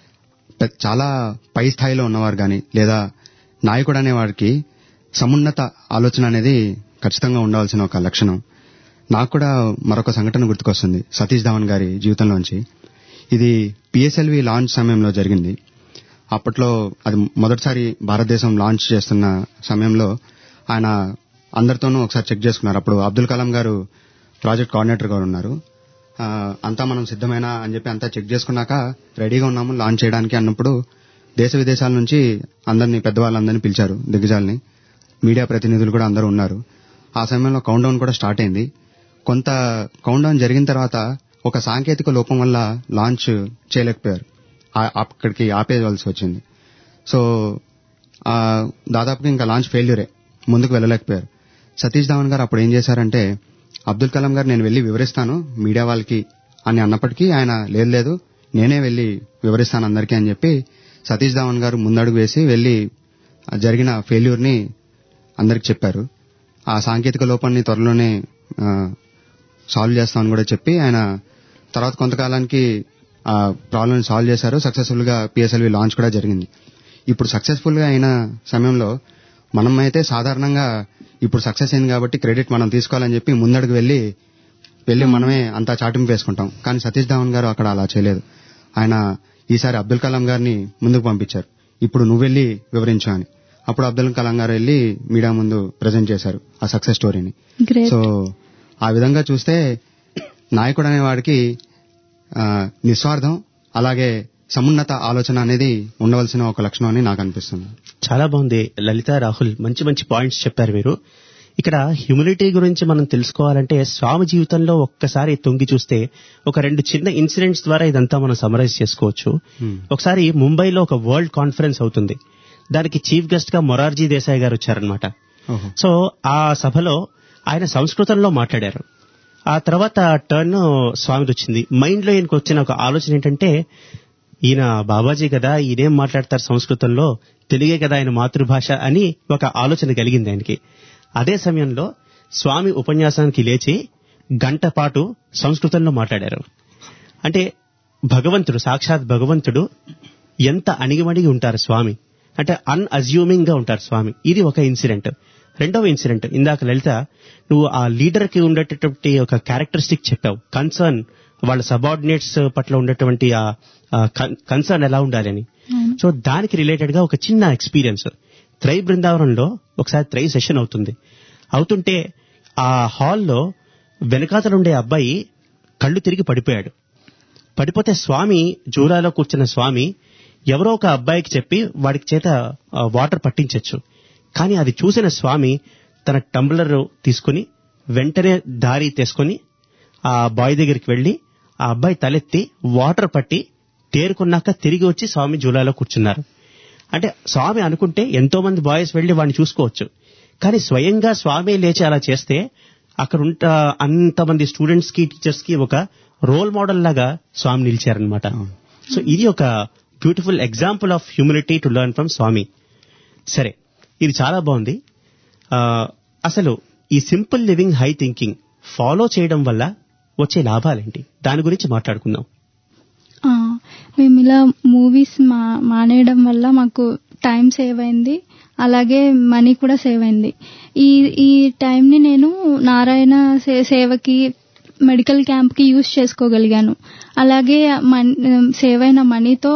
చాలా పై స్థాయిలో ఉన్నవారు గాని లేదా నాయకుడు అనే వారికి సమున్నత ఆలోచన అనేది ఖచ్చితంగా ఉండవలసిన ఒక లక్షణం. నాకు కూడా మరొక సంఘటన గుర్తుకొస్తుంది సతీష్ ధావన్ గారి జీవితంలోంచి. ఇది పిఎస్ఎల్వి లాంచ్ సమయంలో జరిగింది. అప్పట్లో అది మొదటిసారి భారతదేశం లాంచ్ చేస్తున్న సమయంలో ఆయన అందరితోనూ ఒకసారి చెక్ చేసుకున్నారు. అప్పుడు అబ్దుల్ కలాం గారు ప్రాజెక్ట్ కోఆర్డినేటర్ గారు ఉన్నారు. అంతా మనం సిద్ధమేనా అని చెప్పి అంతా చెక్ చేసుకున్నాక రెడీగా ఉన్నాము లాంచ్ చేయడానికి అన్నప్పుడు దేశ విదేశాల నుంచి అందరినీ, పెద్దవాళ్ళందరినీ పిలిచారు, దిగ్గజాలని, మీడియా ప్రతినిధులు కూడా అందరూ ఉన్నారు. ఆ సమయంలో కౌంట్ డౌన్ కూడా స్టార్ట్ అయింది. కొంత కౌంట్ డౌన్ జరిగిన తర్వాత ఒక సాంకేతిక లోపం వల్ల లాంచ్ చేయలేకపోయారు, అక్కడికి ఆపేయవలసి వచ్చింది. సో దాదాపుగా ఇంకా లాంచ్ ఫెయిల్యూరే, ముందుకు వెళ్ళలేకపోయారు. సతీష్ ధావన్ గారు అప్పుడు ఏం చేశారంటే, అబ్దుల్ కలాం గారు నేను వెళ్లి వివరిస్తాను మీడియా వాళ్ళకి అని అన్నప్పటికీ ఆయన లేదు నేనే వెళ్లి వివరిస్తాను అందరికీ అని చెప్పి సతీష్ ధావన్ గారు ముందడుగు వేసి వెళ్లి జరిగిన ఫెయిల్యూర్ ని అందరికి చెప్పారు. ఆ సాంకేతిక లోపాన్ని త్వరలోనే సాల్వ్ చేస్తామని కూడా చెప్పి ఆయన తర్వాత కొంతకాలానికి ఆ ప్రాబ్లమ్ సాల్వ్ చేశారు. సక్సెస్ఫుల్ గా పిఎస్ఎల్వి లాంచ్ కూడా జరిగింది. ఇప్పుడు సక్సెస్ఫుల్ గా అయిన సమయంలో మనం అయితే సాధారణంగా ఇప్పుడు సక్సెస్ అయింది కాబట్టి క్రెడిట్ మనం తీసుకోవాలని చెప్పి ముందడుగు వెళ్లి మనమే అంతా చాటింపు వేసుకుంటాం. కానీ సతీష్ ధావన్ గారు అక్కడ అలా చేయలేదు. ఆయన ఈసారి అబ్దుల్ కలాం గారిని ముందుకు పంపించారు, ఇప్పుడు నువ్వు వెళ్ళి వివరించు అని. అప్పుడు అబ్దుల్ కలాం గారు వెళ్ళి మీడియా ముందు ప్రజెంట్ చేశారు ఆ సక్సెస్ స్టోరీని. సో ఆ విధంగా చూస్తే నాయకుడు అనే వాడికి నిస్వార్థం అలాగే సమున్నత ఆలోచన అనేది ఉండవలసిన ఒక లక్షణం అని నాకు అనిపిస్తుంది. చాలా బాగుంది లలిత, రాహుల్, మంచి మంచి పాయింట్స్ చెప్పారు మీరు. ఇక్కడ హ్యూమిలిటీ గురించి మనం తెలుసుకోవాలంటే స్వామి జీవితంలో ఒక్కసారి తొంగి చూస్తే ఒక 2 చిన్న ఇన్సిడెంట్స్ ద్వారా ఇదంతా మనం సమరైజ్ చేసుకోవచ్చు. ఒకసారి ముంబైలో ఒక వరల్డ్ కాన్ఫరెన్స్ అవుతుంది. దానికి చీఫ్ గెస్ట్ గా మొరార్జీ దేశాయ్ గారు వచ్చారనమాట. సో ఆ సభలో ఆయన సంస్కృతంలో మాట్లాడారు. ఆ తర్వాత టర్న్ స్వామిది వచ్చింది. మైండ్ లో ఈయనకు వచ్చిన ఒక ఆలోచన ఏంటంటే, ఈయన బాబాజీ కదా, ఈయనేం మాట్లాడతారు సంస్కృతంలో, తెలుగే కదా ఆయన మాతృభాష అని ఒక ఆలోచన కలిగింది ఆయనకి. అదే సమయంలో స్వామి ఉపన్యాసానికి లేచి గంట పాటు సంస్కృతంలో మాట్లాడారు. అంటే భగవంతుడు, సాక్షాత్ భగవంతుడు ఎంత అణిగిమణిగి ఉంటారు స్వామి, అంటే అన్అజ్యూమింగ్ గా ఉంటారు స్వామి. ఇది ఒక ఇన్సిడెంట్. రెండవ ఇన్సిడెంట్, ఇందాక లలిత నువ్వు ఆ లీడర్ కి ఉండేటటువంటి ఒక క్యారెక్టరిస్టిక్ చెప్పావు, కన్సర్న్, వాళ్ళ సబార్డినేట్స్ పట్ల ఉండేటువంటి ఆ కన్సర్న్ ఎలా ఉండాలి అని. సో దానికి రిలేటెడ్ గా ఒక చిన్న ఎక్స్పీరియన్స్. త్రై బృందావనంలో ఒకసారి త్రై సెషన్ అవుతుంటే ఆ హాల్లో వెనకాతలుండే అబ్బాయి కళ్ళు తిరిగి పడిపోయాడు. పడిపోతే స్వామి, జూరాలో కూర్చున్న స్వామి ఎవరో ఒక అబ్బాయికి చెప్పి వాడికి చేత వాటర్ పట్టించచ్చు. కానీ అది చూసిన స్వామి తన టంబ్లర్ తీసుకుని వెంటనే దారి తీసుకుని ఆ బాయ్ దగ్గరికి వెళ్లి ఆ అబ్బాయి తలెత్తి వాటర్ పట్టి తేరుకున్నాక తిరిగి వచ్చి స్వామి జూలాలో కూర్చున్నారు. అంటే స్వామి అనుకుంటే ఎంతో మంది బాయ్స్ వెళ్లి వాడిని చూసుకోవచ్చు, కానీ స్వయంగా స్వామి లేచి అలా చేస్తే అక్కడ అంతమంది స్టూడెంట్స్ కి, టీచర్స్ కి ఒక రోల్ మోడల్ లాగా స్వామి నిలిచారనమాట. సో ఇది ఒక beautiful example of humility to learn from Swami. సరే, ఇది చాలా బాగుంది. అసలు ఈ simple living, high thinking follow చేయడం వల్ల వచ్చే లాభాలేంటి, దాని గురించి మాట్లాడుకుందాం. మేము ఇలా మూవీస్ మానేయడం వల్ల మాకు టైం సేవ్ అయింది, అలాగే మనీ కూడా సేవ్ అయింది. ఈ టైంని నేను నారాయణ సేవకి, మెడికల్ క్యాంప్ కి యూజ్ చేసుకోగలిగాను. అలాగే సేవ్ అయిన మనీతో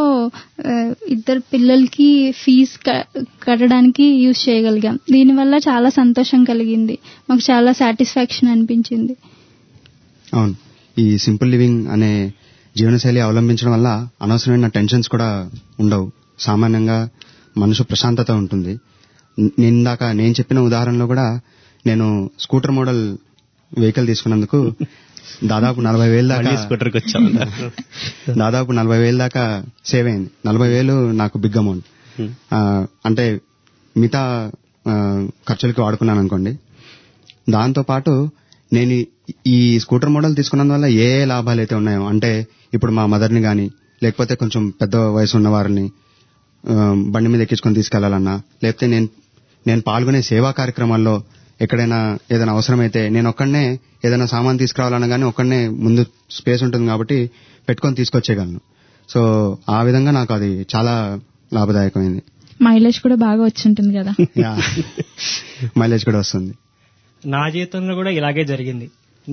2 పిల్లలకి ఫీజు కట్టడానికి యూజ్ చేయగలిగాం. దీనివల్ల చాలా సంతోషం కలిగింది, మాకు చాలా సాటిస్ఫాక్షన్ అనిపించింది. అవును, ఈ సింపుల్ లివింగ్ అనే జీవనశైలి అవలంబించడం వల్ల అనవసరమైన టెన్షన్స్ కూడా ఉండవు. సామాన్యంగా మనసు ప్రశాంతత ఉంటుంది. ఇందాక నేను చెప్పిన ఉదాహరణలో కూడా నేను స్కూటర్ మోడల్ వెహికల్ తీసుకున్నందుకు దాదాపు 40,000 దాకా స్కూటర్కి వచ్చాము. దాదాపు 40,000 దాకా సేవ్ అయింది. 40,000 నాకు బిగ్ అమౌంట్. అంటే మిగతా ఖర్చులకి వాడుకున్నాను అనుకోండి. దాంతో పాటు నేను ఈ స్కూటర్ మోడల్ తీసుకున్నందువల్ల ఏ లాభాలు అయితే ఉన్నాయో, అంటే ఇప్పుడు మా మదర్ని కానీ, లేకపోతే కొంచెం పెద్ద వయసు ఉన్న వారిని బండి మీద ఎక్కించుకొని తీసుకెళ్లాలన్నా, లేకపోతే నేను పాల్గొనే సేవా కార్యక్రమాల్లో ఎక్కడైనా ఏదైనా అవసరమైతే నేను ఒక్కడనే ఏదైనా సామాన్ తీసుకురావాలన్నా కానీ ఒక్కడనే ముందు స్పేస్ ఉంటుంది కాబట్టి పెట్టుకొని తీసుకొచ్చేయగలను. సో ఆ విధంగా నాకు అది చాలా లాభదాయకమైంది. మైలేజ్ కూడా బాగా వచ్చి ఉంటుంది కదా. మైలేజ్ కూడా వస్తుంది. నా జీవితంలో కూడా ఇలాగే జరిగింది.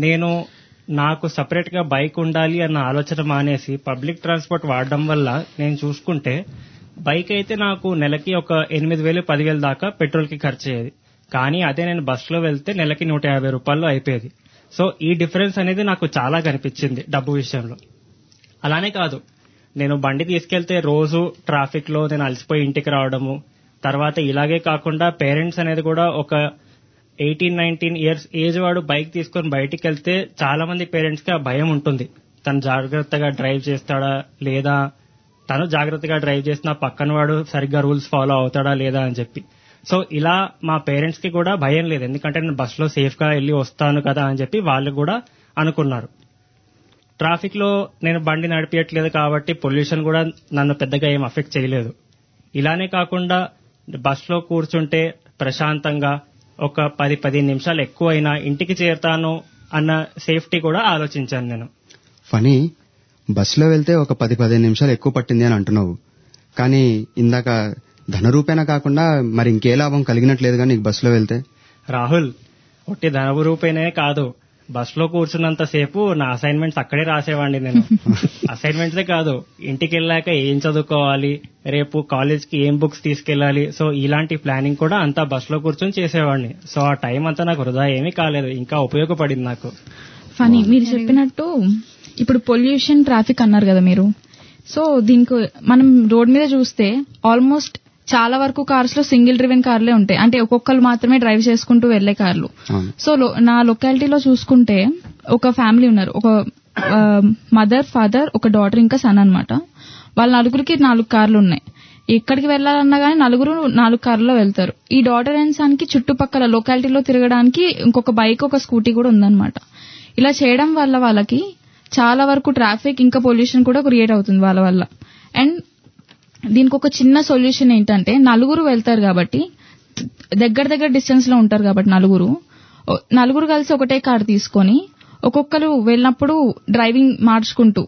నాకు సపరేట్ గా బైక్ ఉండాలి అన్న ఆలోచన మానేసి పబ్లిక్ ట్రాన్స్పోర్ట్ వాడడం వల్ల నేను చూసుకుంటే బైక్ అయితే నాకు నెలకి ఒక 8,000, 10,000 దాకా పెట్రోల్ కి ఖర్చు అయ్యేది. కానీ అదే నేను బస్సులో వెళ్తే నెలకి 150 రూపాయలు అయిపోయేది. సో ఈ డిఫరెన్స్ అనేది నాకు చాలా కనిపించింది డబ్బు విషయంలో. అలానే కాదు, నేను బండి తీసుకెళ్తే రోజు ట్రాఫిక్ లో నేను అలసిపోయి ఇంటికి రావడము, తర్వాత ఇలాగే కాకుండా పేరెంట్స్ అనేది కూడా ఒక 18-19 ఇయర్స్ ఏజ్ వాడు బైక్ తీసుకొని బయటికి వెళ్తే చాలా మంది పేరెంట్స్ కి ఆ భయం ఉంటుంది. తను జాగ్రత్తగా డ్రైవ్ చేస్తాడా లేదా, తను జాగ్రత్తగా డ్రైవ్ చేసిన పక్కన వాడు సరిగ్గా రూల్స్ ఫాలో అవుతాడా లేదా అని చెప్పి. సో ఇలా మా పేరెంట్స్ కి కూడా భయం లేదు, ఎందుకంటే నేను బస్సులో సేఫ్ గా వెళ్ళి వస్తాను కదా అని చెప్పి వాళ్ళు కూడా అనుకున్నారు. ట్రాఫిక్ లో నేను బండి నడిపించట్లేదు కాబట్టి పొల్యూషన్ కూడా నన్ను పెద్దగా ఏం అఫెక్ట్ చేయలేదు. ఇలానే కాకుండా బస్లో కూర్చుంటే ప్రశాంతంగా ఒక 10-15 నిమిషాలు ఎక్కువైనా ఇంటికి చేరుతాను అన్న సేఫ్టీ కూడా ఆలోచించాను నేను. ఫనీ, బస్సులో వెళ్తే ఒక 10-15 నిమిషాలు ఎక్కువ పట్టింది అని అంటున్నావు, కానీ ఇందాక ధనరూపేణ కాకుండా మరి ఇంకే లాభం కలిగినట్లేదుగా నీకు బస్సులో వెళ్తే? రాహుల్, ఒట్టి ధనరూపేనే కాదు, బస్లో కూర్చున్నంత సేపు నా అసైన్మెంట్స్ అక్కడే రాసేవాడిని నేను. అసైన్మెంట్సే కాదు, ఇంటికి వెళ్ళాక ఏం చదువుకోవాలి, రేపు కాలేజ్కి ఏం బుక్స్ తీసుకెళ్లాలి, సో ఇలాంటి ప్లానింగ్ కూడా అంతా బస్లో కూర్చొని చేసేవాడిని. సో ఆ టైం అంతా నాకు వృధా ఏమీ కాలేదు, ఇంకా ఉపయోగపడింది నాకు. ఫనీ, మీరు చెప్పినట్టు ఇప్పుడు పొల్యూషన్, ట్రాఫిక్ అన్నారు కదా మీరు. సో దీనికి మనం రోడ్ మీద చూస్తే ఆల్మోస్ట్ చాలా వరకు కార్స్ లో సింగిల్ డ్రివెన్ కార్లే ఉంటాయి, అంటే ఒక్కొక్కరు మాత్రమే డ్రైవ్ చేసుకుంటూ వెళ్లే కార్లు. సో నా లొకాలిటీలో చూసుకుంటే ఒక ఫ్యామిలీ ఉన్నారు, ఒక మదర్, ఫాదర్, ఒక డాటర్, ఇంకా సన్ అన్నమాట. వాళ్ళ నలుగురికి 4 కార్లు ఉన్నాయి. ఎక్కడికి వెళ్లాలన్నా గానీ 4 కార్లలో వెళ్తారు. ఈ డాటర్ అండ్ సన్ కి చుట్టుపక్కల లొకాలిటీలో తిరగడానికి ఇంకొక బైక్, ఒక స్కూటీ కూడా ఉందన్నమాట. ఇలా చేయడం వల్ల వాళ్ళకి చాలా వరకు ట్రాఫిక్ ఇంకా పొల్యూషన్ కూడా క్రియేట్ అవుతుంది వాళ్ళ వల్ల. అండ్ దీనికి ఒక చిన్న సొల్యూషన్ ఏంటంటే, 4 వెళ్తారు కాబట్టి, దగ్గర డిస్టెన్స్ లో ఉంటారు కాబట్టి నలుగురు కలిసి ఒకటే కార్ తీసుకొని ఒక్కొక్కరు వెళ్ళినప్పుడు డ్రైవింగ్ మార్చుకుంటూ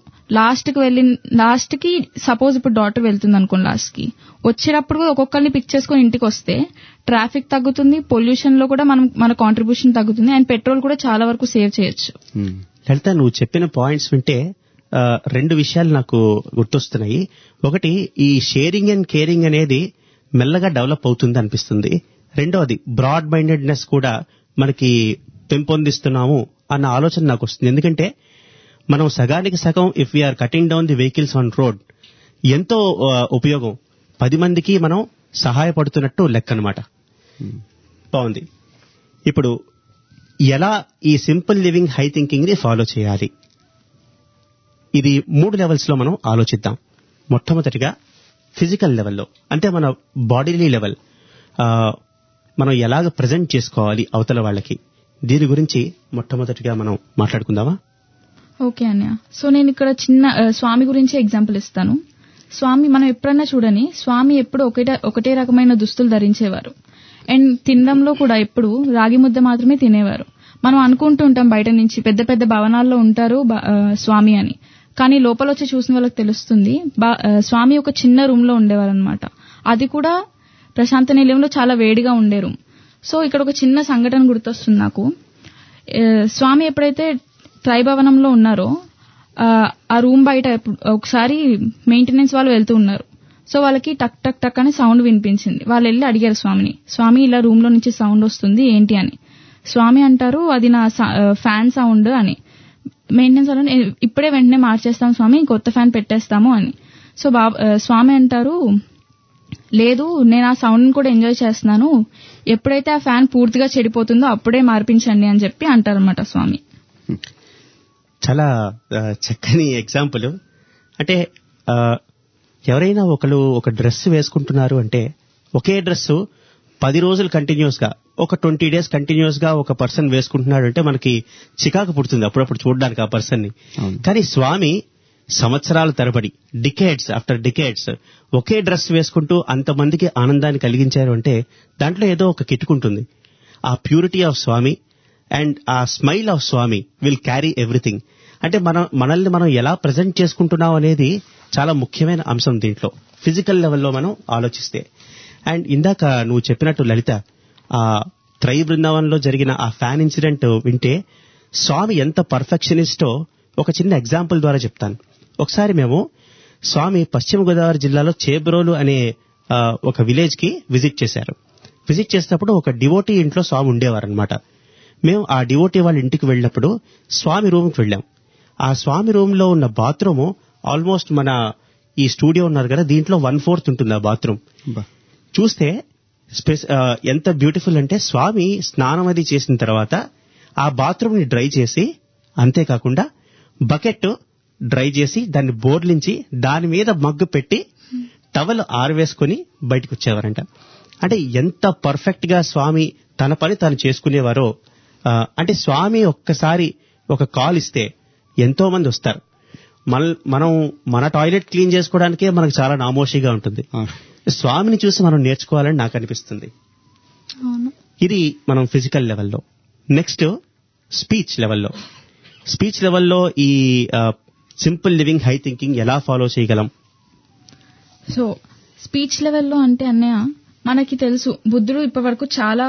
లాస్ట్ కి సపోజ్ ఇప్పుడు డాటర్ వెళ్తుంది అనుకోండి, లాస్ట్ కి వచ్చేటప్పుడు ఒక్కొక్కరిని పిక్ చేసుకుని ఇంటికి వస్తే ట్రాఫిక్ తగ్గుతుంది, పొల్యూషన్ లో కూడా మన కాంట్రిబ్యూషన్ తగ్గుతుంది, అండ్ పెట్రోల్ కూడా చాలా వరకు సేవ్ చేయొచ్చు. లలిత, నువ్వు చెప్పిన పాయింట్స్ వింటే 2 విషయాలు నాకు గుర్తొస్తున్నాయి. ఒకటి, ఈ షేరింగ్ అండ్ కేరింగ్ అనేది మెల్లగా డెవలప్ అవుతుంది అనిపిస్తుంది. రెండోది, బ్రాడ్ మైండెడ్నెస్ కూడా మనకి పెంపొందిస్తున్నాము అన్న ఆలోచన నాకు వస్తుంది. ఎందుకంటే మనం సగానికి సగం if we are cutting down the vehicles on road, ఎంతో ఉపయోగం, 10 మందికి మనం సహాయపడుతున్నట్టు లెక్క అనమాట. బాగుంది. ఇప్పుడు ఎలా ఈ సింపుల్ లివింగ్ హై థింకింగ్ ని ఫాలో చేయాలి, ఇది 3 లెవెల్స్ లో మనం ఆలోచిద్దాం. మొట్టమొదటిగా ఫిజికల్ లెవెల్లో, అంటే మన బాడీలీ లెవెల్, మనం ఎలాగ ప్రజెంట్ చేసుకోవాలి అవతల వాళ్ళకి, దీని గురించి మొట్టమొదటిగా మనం మాట్లాడుకుందామా? ఓకే అన్నయ్య. సో నేను ఇక్కడ చిన్న స్వామి గురించి ఎగ్జాంపుల్ ఇస్తాను. స్వామి, మనం ఎప్పుడన్నా చూడని, స్వామి ఎప్పుడు ఒకటే రకమైన దుస్తులు ధరించేవారు. అండ్ తినడంలో కూడా ఎప్పుడు రాగి ముద్ద మాత్రమే తినేవారు. మనం అనుకుంటూ ఉంటాం బయట నుంచి పెద్ద పెద్ద భవనాల్లో ఉంటారు స్వామి అని, కానీ లోపల వచ్చి చూసిన వాళ్ళకి తెలుస్తుంది స్వామి ఒక చిన్న రూమ్ లో ఉండేవారు అనమాట. అది కూడా ప్రశాంత నిలయంలో చాలా వేడిగా ఉండే రూమ్. సో ఇక్కడ ఒక చిన్న సంఘటన గుర్తొస్తుంది నాకు. స్వామి ఎప్పుడైతే త్రైభవనంలో ఉన్నారో ఆ రూమ్ బయట ఒకసారి మెయింటెనెన్స్ వాళ్ళు వెళ్తూ ఉన్నారు. సో వాళ్ళకి టక్ టక్ టక్ అని సౌండ్ వినిపించింది. వాళ్ళు వెళ్ళి అడిగారు స్వామిని, స్వామి ఇలా రూమ్ లో నుంచి సౌండ్ వస్తుంది ఏంటి అని. స్వామి అంటారు, అది నా ఫ్యాన్ సౌండ్ అని. మెయింటెనెన్స్ వాళ్ళు ఇప్పుడే వెంటనే మార్చేస్తాం స్వామి, కొత్త ఫ్యాన్ పెట్టేస్తాము అని. సో స్వామి అంటారు, లేదు, నేను ఆ సౌండ్ కూడా ఎంజాయ్ చేస్తున్నాను, ఎప్పుడైతే ఆ ఫ్యాన్ పూర్తిగా చెడిపోతుందో అప్పుడే మార్పించండి అని చెప్పి అంటారన్నమాట స్వామి. చాలా చక్కని ఎగ్జాంపుల్. అంటే ఎవరైనా ఒక డ్రెస్ వేసుకుంటున్నారు అంటే, ఒకే డ్రెస్ 10 రోజులు కంటిన్యూస్ గా, ఒక 20 days కంటిన్యూస్ గా ఒక పర్సన్ వేసుకుంటున్నాడు అంటే మనకి చికాకు పుడుతుంది అప్పుడప్పుడు చూడడానికి ఆ పర్సన్ ని. కానీ స్వామి సంవత్సరాల తరబడి, డికేడ్స్ ఆఫ్టర్ డికేడ్స్ ఒకే డ్రెస్ వేసుకుంటూ అంతమందికి ఆనందాన్ని కలిగించారు అంటే దాంట్లో ఏదో ఒక కిట్టుకుంటుంది. ఆ ప్యూరిటీ ఆఫ్ స్వామి అండ్ ఆ smile of Swami will carry everything. అంటే మనల్ని మనం ఎలా ప్రజెంట్ చేసుకుంటున్నాం అనేది చాలా ముఖ్యమైన అంశం దీంట్లో, ఫిజికల్ లెవెల్లో మనం ఆలోచిస్తే. అండ్ ఇందాక నువ్వు చెప్పినట్టు లలిత, ఆ త్రై బృందావనంలో జరిగిన ఆ ఫ్యాన్ ఇన్సిడెంట్ వింటే స్వామి ఎంత పర్ఫెక్షనిస్టో ఒక చిన్న ఎగ్జాంపుల్ ద్వారా చెప్తాను. ఒకసారి మేము స్వామి పశ్చిమ గోదావరి జిల్లాలో చేబ్రోలు అనే ఒక విలేజ్ కి విజిట్ చేశారు. విజిట్ చేసినప్పుడు ఒక డివోటీ ఇంట్లో స్వామి ఉండేవారనమాట. మేము ఆ డివోటీ వాళ్ళ ఇంటికి వెళ్ళినప్పుడు స్వామి రూమ్కి వెళ్ళాం. ఆ స్వామి రూమ్ లో ఉన్న బాత్రూమ్ ఆల్మోస్ట్ మన ఈ స్టూడియో ఉన్నారు కదా, దీంట్లో 1/4 ఉంటుంది ఆ బాత్రూమ్. చూస్తే ఎంత బ్యూటిఫుల్ అంటే, స్వామి స్నానం అది చేసిన తర్వాత ఆ బాత్రూమ్ ని డ్రై చేసి, అంతేకాకుండా బకెట్ డ్రై చేసి దాన్ని బోర్లించి దాని మీద మగ్గు పెట్టి టవల్ ఆరవేసుకుని బయటకు వచ్చేవారంట. అంటే ఎంత పర్ఫెక్ట్ గా స్వామి తన పని తాను చేసుకునేవారో. అంటే స్వామి ఒక్కసారి ఒక కాల్ ఇస్తే ఎంతో మంది వస్తారు. మనం మన టాయిలెట్ క్లీన్ చేసుకోవడానికే మనకు చాలా నామోషిగా ఉంటుంది. స్వామిని చూసి మనం నేర్చుకోవాలని నాకు అనిపిస్తుంది. అవును. ఇది మనం ఫిజికల్ లెవెల్లో. నెక్స్ట్ స్పీచ్ లెవెల్లో. స్పీచ్ లెవెల్లో ఈ సింపుల్ లివింగ్ హై థింకింగ్ ఎలా ఫాలో చేయగలం? సో స్పీచ్ లెవెల్లో అంటే అన్నయ్య మనకి తెలుసు బుద్ధుడు ఇప్పటివరకు చాలా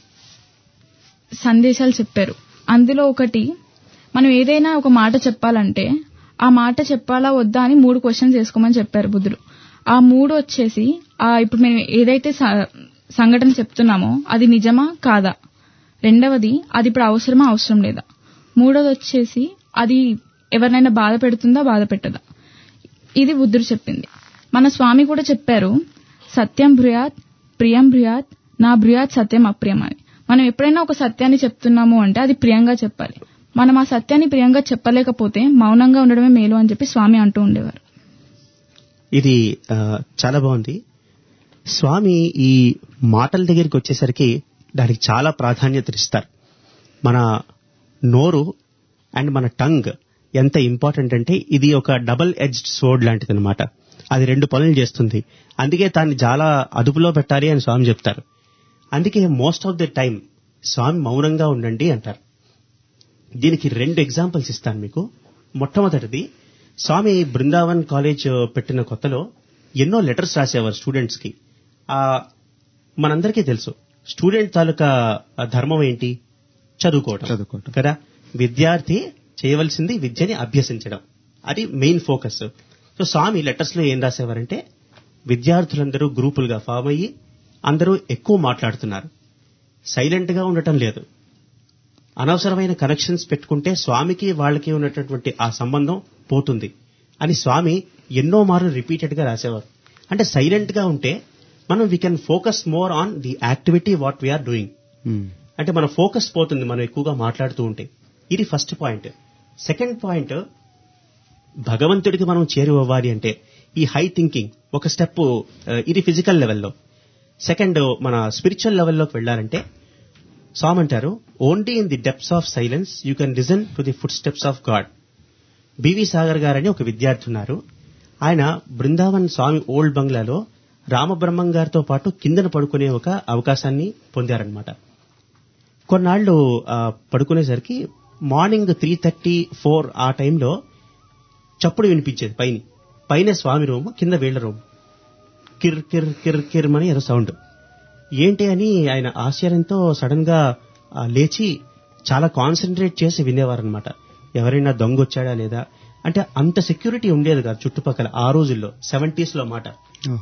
సందేశాలు చెప్పారు. అందులో ఒకటి, మనం ఏదైనా ఒక మాట చెప్పాలంటే ఆ మాట చెప్పాలా వద్దా అని 3 క్వశ్చన్స్ వేసుకోమని చెప్పారు బుద్ధుడు. ఆ 3 వచ్చేసి ఇప్పుడు మేము ఏదైతే సంఘటన చెప్తున్నామో అది నిజమా కాదా, రెండవది అది ఇప్పుడు అవసరమా అవసరం లేదా, మూడవది వచ్చేసి అది ఎవరినైనా బాధ పెడుతుందా బాధ పెట్టదా. ఇది బుద్ధుడు చెప్పింది. మన స్వామి కూడా చెప్పారు, సత్యం భ్రూయాత్ ప్రియం భ్రూయాత్ నా భ్రూయాత్ సత్యం అప్రియం అని. మనం ఎప్పుడైనా ఒక సత్యాన్ని చెప్తున్నాము అంటే అది ప్రియంగా చెప్పాలి. మనం ఆ సత్యాన్ని ప్రియంగా చెప్పలేకపోతే మౌనంగా ఉండడమే మేలు అని చెప్పి స్వామి అంటూ ఉండేవారు. ఇది చాలా బాగుంది. స్వామి ఈ మాటల దగ్గరికి వచ్చేసరికి దానికి చాలా ప్రాధాన్యత ఇస్తారు. మన నోరు అండ్ మన టంగ్ ఎంత ఇంపార్టెంట్ అంటే ఇది ఒక డబుల్ ఎడ్జ్డ్ సోర్డ్ లాంటిది అనమాట. అది 2 పనులు చేస్తుంది. అందుకే దాన్ని చాలా అదుపులో పెట్టాలి అని స్వామి చెప్తారు. అందుకే most of the time Swami మౌనంగా ఉండండి అంటారు. దీనికి 2 ఎగ్జాంపుల్స్ ఇస్తాను మీకు. మొట్టమొదటిది, స్వామి బృందావన్ కాలేజ్ పెట్టిన కొత్తలో ఎన్నో లెటర్స్ రాసేవారు స్టూడెంట్స్ కి. మనందరికీ తెలుసు స్టూడెంట్ తాలూకా ధర్మం ఏంటి? చదువుకోవడం కదా. విద్యార్థి చేయవలసింది విద్యని అభ్యసించడం, అది main focus. So Swami letters లో ఏం రాసేవారంటే, విద్యార్థులందరూ గ్రూపులుగా ఫామ్ అయ్యి అందరూ ఎక్కువ మాట్లాడుతున్నారు, సైలెంట్ గా ఉండటం లేదు, అనవసరమైన కనెక్షన్స్ పెట్టుకుంటే స్వామికి వాళ్ళకి ఉన్నటువంటి ఆ సంబంధం పోతుంది అని స్వామి ఎన్నో మార్లు రిపీటెడ్ గా రాసేవారు. అంటే సైలెంట్ గా ఉంటే మనం we can focus more on the activity what we are doing. అంటే మన ఫోకస్ పోతుంది మనం ఎక్కువగా మాట్లాడుతూ ఉంటే. ఇది ఫస్ట్ పాయింట్. సెకండ్ పాయింట్, భగవంతుడికి మనం చేరువవ్వాలి అంటే ఈ హై థింకింగ్ ఒక స్టెప్, ఇది ఫిజికల్ లెవెల్లో. సెకండ్, మన స్పిరిచువల్ లెవెల్లోకి వెళ్ళాలంటే స్వామి అంటారు, only in the depths of silence you can listen to the footsteps of God. BV Sagar గారని ఒక విద్యార్థి ఉన్నారు. ఆయన బృందావన్ స్వామి ఓల్డ్ బంగ్లాలో రామబ్రహ్మం గారితో పాటు కిందన పడుకునే ఒక అవకాశాన్ని పొందారనమాట. కొన్నాళ్లు పడుకునేసరికి మార్నింగ్ 3:30-4 ఆ టైంలో చప్పుడు వినిపించేది. పైన స్వామి రూమ్, కింద వీళ్ల రూమ్. కిర్ కిర్ కిర్ కిర్ అని ఏదో సౌండ్. ఏంటి అని ఆయన ఆశ్చర్యంతో సడన్ గా లేచి చాలా కాన్సన్ట్రేట్ చేసి వినేవారనమాట. ఎవరైనా దొంగ వచ్చాడా లేదా అంటే. అంత సెక్యూరిటీ ఉండేది కాదు చుట్టుపక్కల ఆ రోజుల్లో, 70s లో మాట.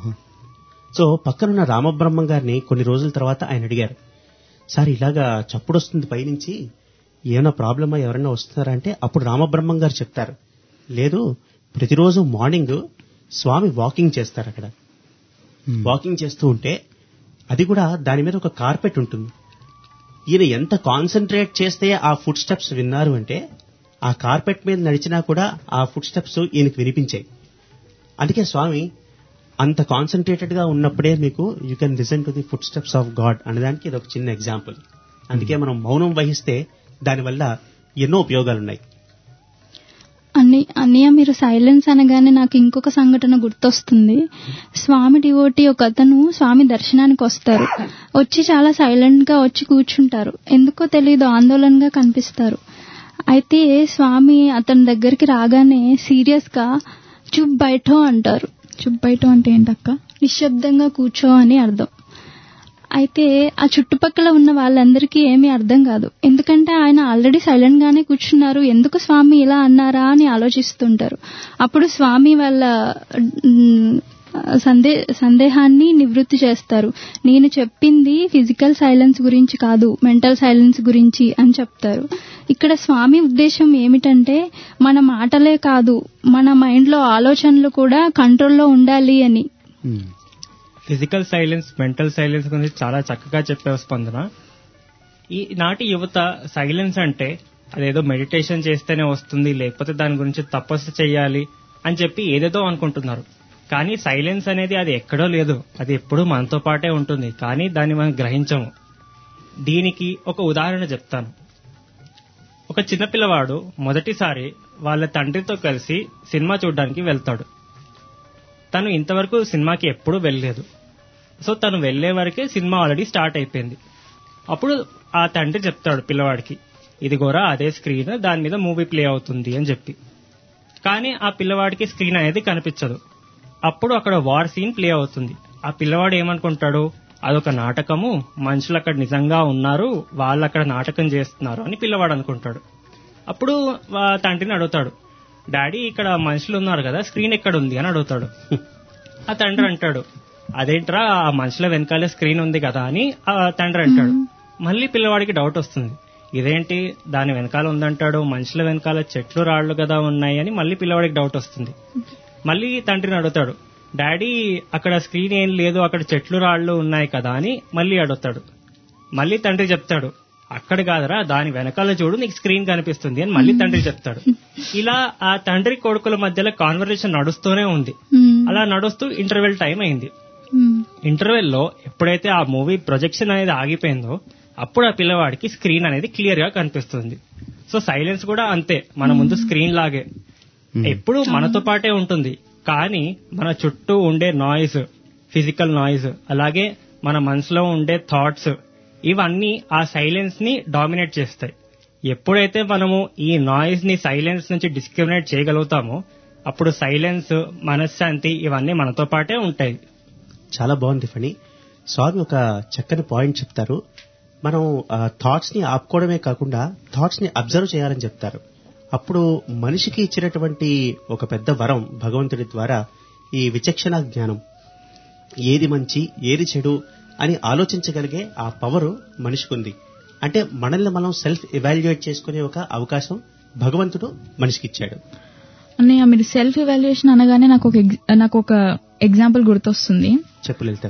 సో పక్కనున్న రామబ్రహ్మం గారిని కొన్ని రోజుల తర్వాత ఆయన అడిగారు, సార్ ఇలాగా చప్పుడు వస్తుంది పైనుంచి, ఏమైనా ప్రాబ్లమా, ఎవరైనా వస్తున్నారా అంటే. అప్పుడు రామబ్రహ్మం గారు చెప్తారు, లేదు, ప్రతిరోజు మార్నింగ్ స్వామి వాకింగ్ చేస్తారు అక్కడ. వాకింగ్ చేస్తూ ఉంటే అది కూడా దాని మీద ఒక కార్పెట్ ఉంటుంది. ఈయన ఎంత కాన్సన్ట్రేట్ చేస్తే ఆ ఫుట్ స్టెప్స్ విన్నారు అంటే ఆ కార్పెట్ మీద నడిచినా కూడా ఆ ఫుట్ స్టెప్స్ ఈయనకి వినిపించాయి. అందుకే స్వామి అంత కాన్సన్ట్రేటెడ్ గా ఉన్నప్పుడే మీకు you can listen to the footsteps of God అనడానికి ఇది ఒక చిన్న ఎగ్జాంపుల్. అందుకే మనం మౌనం వహిస్తే దానివల్ల ఎన్నో ఉపయోగాలున్నాయి. అన్నయ్య, మీరు సైలెన్స్ అనగానే నాకు ఇంకొక సంఘటన గుర్తొస్తుంది. స్వామి డివోటీ ఒక అతను స్వామి దర్శనానికి వస్తారు. వచ్చి చాలా సైలెంట్ గా వచ్చి కూర్చుంటారు. ఎందుకో తెలీదు, ఆందోళనగా కనిపిస్తారు. అయితే స్వామి అతని దగ్గరికి రాగానే సీరియస్ గా చుప్ బైఠో అంటారు. చుప్ బైఠో అంటే ఏంటక్క? నిశ్శబ్దంగా కూర్చో అని అర్థం. అయితే ఆ చుట్టుపక్కల ఉన్న వాళ్ళందరికీ ఏమీ అర్థం కాదు. ఎందుకంటే ఆయన ఆల్రెడీ సైలెంట్ గానే కూర్చున్నారు, ఎందుకు స్వామి ఇలా అన్నారా అని ఆలోచిస్తుంటారు. అప్పుడు స్వామి వాళ్ళ సందేహాన్ని నివృత్తి చేస్తారు. నేను చెప్పింది ఫిజికల్ సైలెన్స్ గురించి కాదు, మెంటల్ సైలెన్స్ గురించి అని చెప్తారు. ఇక్కడ స్వామి ఉద్దేశం ఏమిటంటే మన మాటలే కాదు, మన మైండ్ లో ఆలోచనలు కూడా కంట్రోల్లో ఉండాలి అని. ఫిజికల్ సైలెన్స్, మెంటల్ సైలెన్స్ గురించి చాలా చక్కగా చెప్పావు స్పందన. ఈనాటి యువత సైలెన్స్ అంటే అదేదో మెడిటేషన్ చేస్తేనే వస్తుంది, లేకపోతే దాని గురించి తపస్సు చేయాలి అని చెప్పి ఏదేదో అనుకుంటున్నారు. కానీ సైలెన్స్ అనేది అది ఎక్కడో లేదు, అది ఎప్పుడూ మనతో పాటే ఉంటుంది. కానీ దాన్ని మనం గ్రహించము. దీనికి ఒక ఉదాహరణ చెప్తాను. ఒక చిన్నపిల్లవాడు మొదటిసారి వాళ్ళ తండ్రితో కలిసి సినిమా చూడడానికి వెళ్తాడు. తను ఇంతవరకు సినిమాకి ఎప్పుడూ వెళ్ళలేదు. సో తను వెళ్లే వరకే సినిమా ఆల్రెడీ స్టార్ట్ అయిపోయింది. అప్పుడు ఆ తండ్రి చెప్తాడు పిల్లవాడికి, ఇదిగోరా అదే స్క్రీన్, దాని మీద మూవీ ప్లే అవుతుంది అని చెప్పి. కానీ ఆ పిల్లవాడికి స్క్రీన్ అనేది కనిపించదు. అప్పుడు అక్కడ వార్ సీన్ ప్లే అవుతుంది. ఆ పిల్లవాడు ఏమనుకుంటాడు, అదొక నాటకము, మనుషులు అక్కడ నిజంగా ఉన్నారు, వాళ్ళు అక్కడ నాటకం చేస్తున్నారు అని పిల్లవాడు అనుకుంటాడు. అప్పుడు తండ్రిని అడుగుతాడు, డాడీ ఇక్కడ మనుషులు ఉన్నారు కదా, స్క్రీన్ ఎక్కడ ఉంది అని అడుగుతాడు. ఆ తండ్రి అంటాడు, అదేంట్రా ఆ మనుషుల వెనకాలే స్క్రీన్ ఉంది కదా అని ఆ తండ్రి అంటాడు. మళ్ళీ పిల్లవాడికి డౌట్ వస్తుంది, ఇదేంటి దాని వెనకాల ఉందంటాడు, మనుషుల వెనకాల చెట్లు రాళ్లు కదా ఉన్నాయి అని మళ్ళీ పిల్లవాడికి డౌట్ వస్తుంది. మళ్ళీ తండ్రిని అడుగుతాడు, డాడీ అక్కడ స్క్రీన్ ఏం లేదు, అక్కడ చెట్లు రాళ్లు ఉన్నాయి కదా అని మళ్ళీ అడుగుతాడు. మళ్ళీ తండ్రి చెప్తాడు, అక్కడ కాదరా దాని వెనకాల చూడు నీకు స్క్రీన్ కనిపిస్తుంది అని మళ్ళీ తండ్రి చెప్తాడు. ఇలా ఆ తండ్రి కొడుకుల మధ్యలో కాన్వర్సేషన్ నడుస్తూనే ఉంది. అలా నడుస్తూ ఇంటర్వెల్ టైం అయింది. ఇంటర్వెల్ లో ఎప్పుడైతే ఆ మూవీ ప్రొజెక్షన్ అనేది ఆగిపోయిందో అప్పుడు ఆ పిల్లవాడికి స్క్రీన్ అనేది క్లియర్ గా కనిపిస్తుంది. సో సైలెన్స్ కూడా అంతే, మన ముందు స్క్రీన్ లాగే ఎప్పుడు మనతో పాటే ఉంటుంది. కానీ మన చుట్టూ ఉండే నాయిస్, ఫిజికల్ నాయిస్, అలాగే మన మనసులో ఉండే థాట్స్, ఇవన్నీ ఆ సైలెన్స్ ని డామినేట్ చేస్తాయి. ఎప్పుడైతే మనము ఈ నాయిస్ ని సైలెన్స్ నుంచి డిస్క్రిమినేట్ చేయగలుగుతామో అప్పుడు సైలెన్స్, మనశ్శాంతి ఇవన్నీ మనతో పాటే ఉంటాయి. చాలా బాగుంది ఫణి. స్వామి ఒక చక్కని పాయింట్ చెప్తారు. మనం థాట్స్ ని ఆపుకోవడమే కాకుండా థాట్స్ ని అబ్జర్వ్ చేయాలని చెప్తారు. అప్పుడు మనిషికి ఇచ్చినటువంటి ఒక పెద్ద వరం భగవంతుడి ద్వారా ఈ విచక్షణ జ్ఞానం, ఏది మంచి ఏది చెడు అని ఆలోచించగలిగే ఆ పవర్ మనిషికి ఉంది. అంటే మనల్ని మనం సెల్ఫ్ ఎవాల్యుయేట్ చేసుకునే ఒక అవకాశం భగవంతుడు మనిషికి ఇచ్చాడు. అన్నయ్య, మీరు సెల్ఫ్ ఎవాల్యుయేషన్ అనగానే నాకు ఒక ఎగ్జాంపుల్ గుర్తొస్తుంది. చెప్పు లలిత.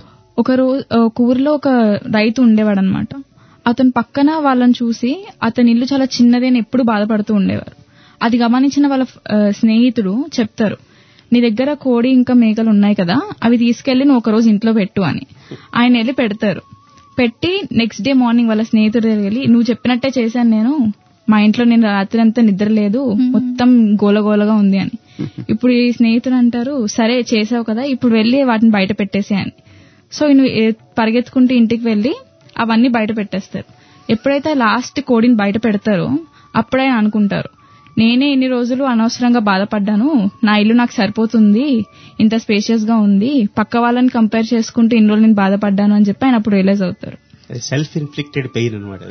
ఒక ఊరిలో ఒక రైతు ఉండేవాడు అనమాట. అతను పక్కన వాళ్ళని చూసి అతని ఇల్లు చాలా చిన్నది అని ఎప్పుడు బాధపడుతూ ఉండేవారు. అది గమనించిన వాళ్ళ స్నేహితుడు చెప్తారు, నీ దగ్గర కోడి ఇంకా మేకలు ఉన్నాయి కదా, అవి తీసుకెళ్లి నువ్వు ఒక రోజు ఇంట్లో పెట్టు అని. ఆయన వెళ్ళి పెడతారు. పెట్టి నెక్స్ట్ డే మార్నింగ్ వాళ్ళ స్నేహితుడు వెళ్ళి, నువ్వు చెప్పినట్టే చేశాను నేను, మా ఇంట్లో నేను రాత్రి అంతా నిద్ర లేదు, మొత్తం గోలగోలగా ఉంది అని. ఇప్పుడు ఈ స్నేహితుడు అంటారు, సరే చేసావు కదా, ఇప్పుడు వెళ్ళి వాటిని బయట పెట్టేసి అని. సో పరిగెత్తుకుంటూ ఇంటికి వెళ్ళి అవన్నీ బయట పెట్టేస్తారు. ఎప్పుడైతే లాస్ట్ కోడిని బయట పెడతారో అప్పుడే అనుకుంటారు, నేనే ఇన్ని రోజులు అనవసరంగా బాధపడ్డాను, నా ఇల్లు నాకు సరిపోతుంది, ఇంత స్పేషియస్ గా ఉంది, పక్క వాళ్ళని కంపేర్ చేసుకుంటూ ఇన్ని రోజులు నేను బాధపడ్డాను అని చెప్పి ఆయన అప్పుడు రియలైజ్ అవుతారు. సెల్ఫ్ ఇన్ఫ్లిక్టెడ్ పెయిన్ అనమాట.